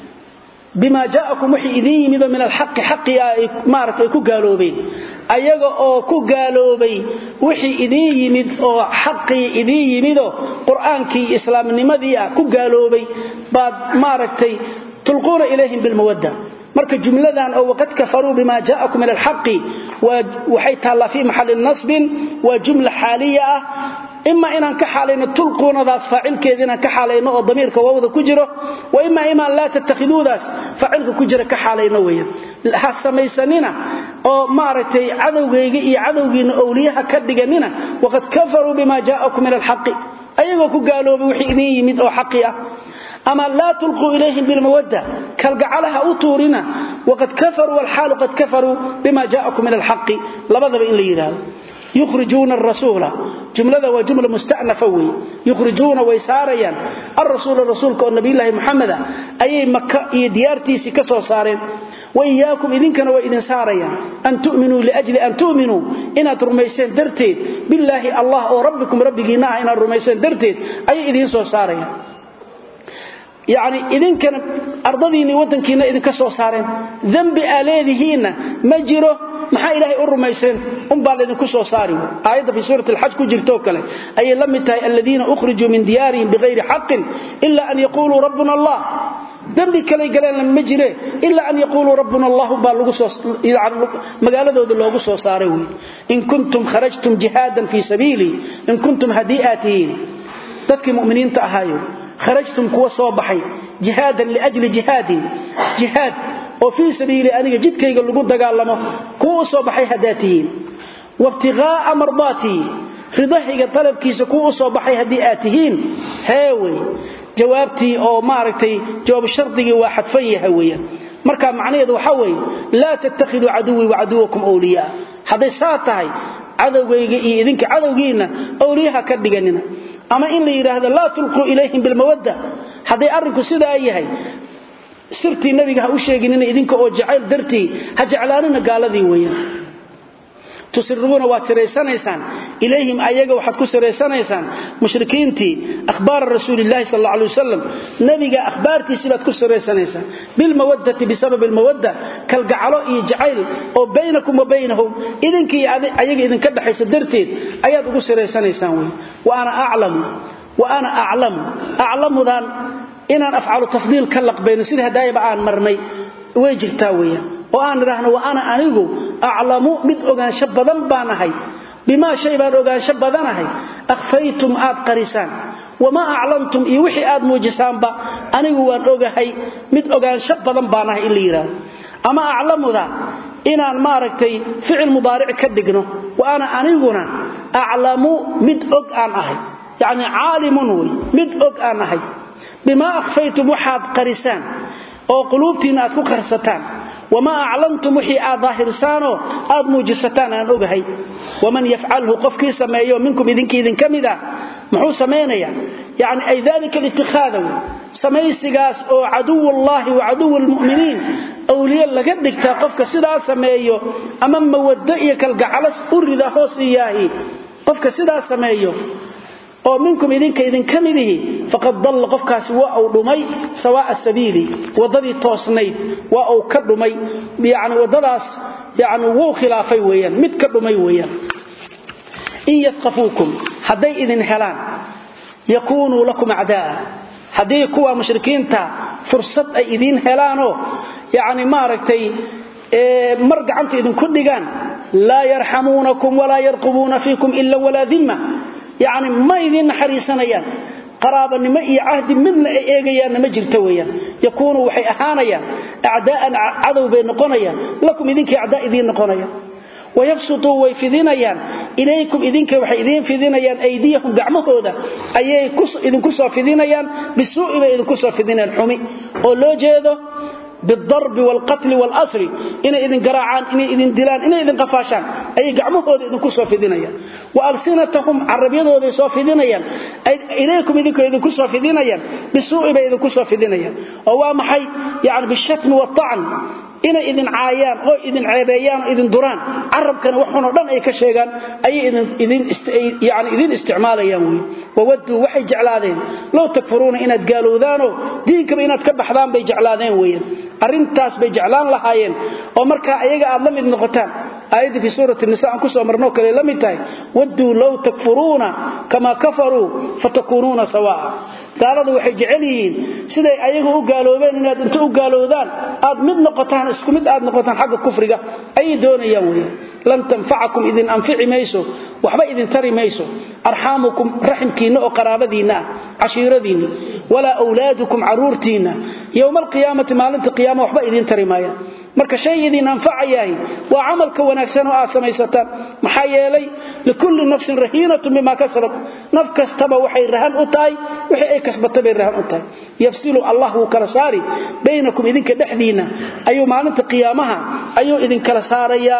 بما جاءكم وحي إذن يمد من الحق حق مارك كو غالوبين أيغا أو كو غالوبي وحي إذن يمد أو حق إذن يمد قرآنكي إسلام نمديا كو غالوبي بعد ماركتي تلقون إليهم بالمودة marka jumladan oo waqad kafaru bima ja'akum min al-haqq wa hayta la fi mahall an-nasb wa jumla haliya imma inaan ka xalayno tulqunadaas faa'ilkeedina ka xalayno oo damiirka wawda ku jiro wa imma ima la tattakhiduudas faa'ilka ku jira ka xalayno weeyaan ha samaysanina oo maaratay cadawgeyga iyo cadawgiina awliyaha ka dhiganina waqad kafaru bima ja'akum min al-haqq ayagoo ku gaaloobay wixii idin yimid oo xaqi ah أما لا تلقوا إليهم بالمودة كالقعلها أطورنا وقد كفروا والحال قد كفروا بما جاءكم من الحق لبضب إلا يراد يخرجون الرسول جملة وجملة مستأنفة يخرجون ويساريا الرسول الرسول كالنبي الله محمد أي مكة ديارتي سكسوا صارين وإياكم إذن كانوا وإذن ساريا أن تؤمنوا لأجل أن تؤمنوا إن الرميسين درتيد بالله الله وربكم ربكنا إن الرميسين درتيد أي إذن سو ساريا يعني إذن كان أرضذيني ودنكينا إذن كسو صارين ذنب آليذهين مجره محا إلهي أرميسين أمبال إذن كسو صارين آيات في سورة الحج كجرتوك له أي لمتها الذين أخرجوا من ديارهم بغير حق إلا أن يقولوا ربنا الله ذنب كلي قلان لما مجره إلا أن يقولوا ربنا الله مقالة ذو الله قصو صارين إن كنتم خرجتم جهادا في سبيلي إن كنتم هديئاتين تذكي مؤمنين تأهايو خرجتم كوا صوبحي جهادا لأجل جهاد جهاد وفي سبيل أنك جدك يقول لقود دقالما كوا صوبحي هداتين وابتغاء مرضاتي رضحي طلب كيس كوا صوبحي هدياتهين هاوي جوابتي أو ماركتي جواب الشرطي واحد فيه هويا مركا معنيه ذو حوي لا تتخذوا عدوي وعدوكم أولياء هذا ساتهي عدوي إذنك عدوينا أولياء كدقاننا أما إن لي هذا لا تلقوا إليهم بالمودة هذا أرنكو سيدا أيهي سرتي النبي هؤشيقنين إذنك أو جعل درتي هجعلاننا قال ذي وين تسرون واتريسانيسان إليهم أيقوا حدكو سريسانيسان مشركينتي أخبار رسول الله صلى الله عليه وسلم نبي أخبارتي سيباتكو سريسانيسان بالمودة بسبب المودة كالقعلاء جعل أو بينكم وبينهم إذنك أيق إذن كبحي سدرتي أيقوا سريسانيسان وأنا أعلم وأنا أعلم أعلم ذان إن أفعل تفضيل كالق بين سيدها دايب عن مرمي ويجل تاوية وأنا رهنا وأنا أنيقو أعلم مد أغان شبضان بانهي بما شيء بان أغان شبضانهي أخفيتم آد قريسان وما أعلمتم إيوحي آد موجسان با أنيقو وان أغاهي مد أغان شبضان بانهي إلي يران أما أعلم ذا إنان ماركتي فعل مضارع كدقنه وأنا أنيقونا أعلم مد أغان أهي يعني عالم وي مد أغان أهي بما أخفيتم وحاد قريسان أو قلوبتنا أتكو قرستان وما أعلمتم وحي آد ظاهرسانو آد موجستان أن أغهي ومن يفعله قفكي سمايو منكم إذنك إذن كمدا محو سمينيا يعني أي ذلك الاتخاذ سميسيقاس أو عدو الله وعدو المؤمنين أولياء لقدك تاقفك سدا سمايو أمام مودئيك القعلس أرد هوسياهي قفك سدا سمايو oo minkum idinka idin kamidihi faqad dalla qofkaasi waa uu dhumay sawa asabili wadadii toosnayd waa uu ka dhumay yaani wadadaas yaani wuu khilaafay weeyaan mid ka dhumay weeyaan in yaqafukum haday idin helaan yakunu lakum a'daa haday kuwa mushrikiinta fursad ay idin helaano yaani maaragtay ee mar gacanta idin ku dhigaan la yarhamunakum wala yarqubuna fiikum illa wala dhimma يعني ما يدين حريصانيان قرابة نما إي عهد مدن إيغيان نما جرتويان يكونوا وحي أهانيان أعداء عدو بين نقونيان لكم إذنك أعداء إذين نقونيان ويبسطوا ويفذينيان إليكم إذنك وحي إذين فذينيان أيديهم قعمه هذا أي إذن كسوا فذينيان بالسوء إذن كسوا فذينيان حمي ولو جيده بالضرب والقتل والأسر إن إذن قراعان إن إذن دلان إن إذن قفاشان أي قعمه إذن كسوا في دينيا وألسنتهم عربيين إذن كسوا في دينيا إليكم إذن كسوا في دينيا بالسوء إذن كسوا في دينيا وهو محي يعني بالشتم والطعن إن إذن عايان أو إذن عيبيان إذن دران عرب كان وحنا دان أي كشيغان أي إذن إذن است يعني إذن استعمال يومي وودوا وحي جعلادين لو تكفرون إن قالوا ذانو دينكم إن تكبحدان بي جعلادين وين أرنتاس بي جعلان لهايين ومركا أيغا أد لمد نقطان آية في سورة النساء كسو أمرنو كلي لمدتاي ودوا لو تكفرون كما كفروا فتكونون سواء قالوا waxay jeceliin siday ayagu u gaaloobeen inaad inta u gaaloodaan aad mid noqotaan isku mid aad noqotaan xagga kufriga ay doonayaan weey lan tanfa'akum idin anfi'i mayso waxba idin tari mayso arhamukum rahimkiina oo qaraabadiina cashiiradiina wala awlaadukum arurtiina yawm alqiyaamati maalinta qiyaama waxba idin tari maayaan marka shay idin anfacayahay waa amalka wanaagsan oo aad samaysataan maxaa yeelay likulli nafsin rahiinatun bima kasabat naf kastaba waxay rahan u tahay wixii ay kasbatay rahan u tahay yafsilu Allahu kala saari baynakum idinka dhaxdiina ayuu maalinta qiyaamaha ayuu idin kala saaraya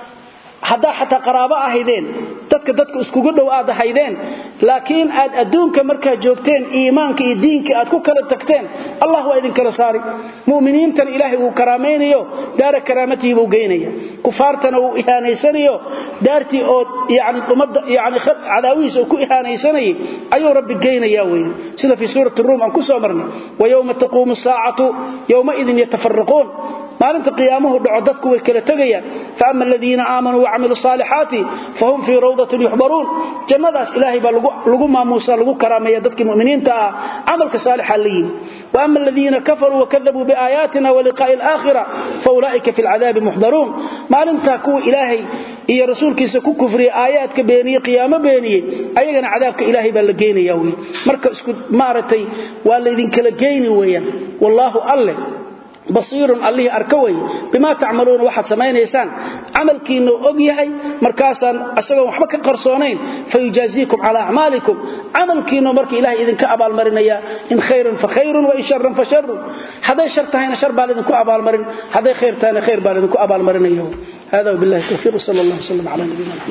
hada hatta qaraabo ahaydeen dadka dadku isku dhow aad ahaydeen laakiin aad adduunka marka joogteen iimaanka iyo diinka aad ku kala tagteen Allah waa idin kala saari muuminiintan Ilaahay uu karaameeyo daara karaamatihi uu geynaya kufaartana uu ihaanaysanayo daartii oo yaani umada yaani cadaawiis oo ku ihaanaysanay ayuu rabbi geenayaa weey sida fi suurat ar-rum aan ku soo marnay wa yawma taqumu as-saa'atu yawma idin yatafarraqun maalinta qiyaamahu dhaco dadku way kala tagayaan fa amma alladheena aamanu wa 'amilu salihati fahum fi rawdatin yuhbarun jannadaas ilaahi baa lagu lagu maamuusa lagu karaameeya dadkii muuminiinta ah amalka saalixa leeyin wa amma alladheena kafaru wa kadhabu bi ayatina wa liqa'i al-akhirah fa ulaa'ika fil 'adhabi muhdarun maalinta ku ilaahi iyo rasuulkiisa ku kufriye aayaadka beeniye qiyaamo beeniye ayagana cadaabka ilaahi baa la geenayaa weey marka isku maaratay waa la idin kala geeyni weeyaan wallahu alle بصير الله أركوي بما تعملون واحد سمينيسان عمل كينو أقيهي مركاسا أسألوا وحبك قرصونين فيجازيكم على أعمالكم عمل كينو مركي إلهي إذن كأبال مرنيا إن خير فخير وإن شر فشر هذا شر تهين شر بالذن كأبال مرن هذا خير تهين خير بالذن كأبال مرنيا هذا وبالله التوفيق صلى الله عليه وسلم على نبينا محمد.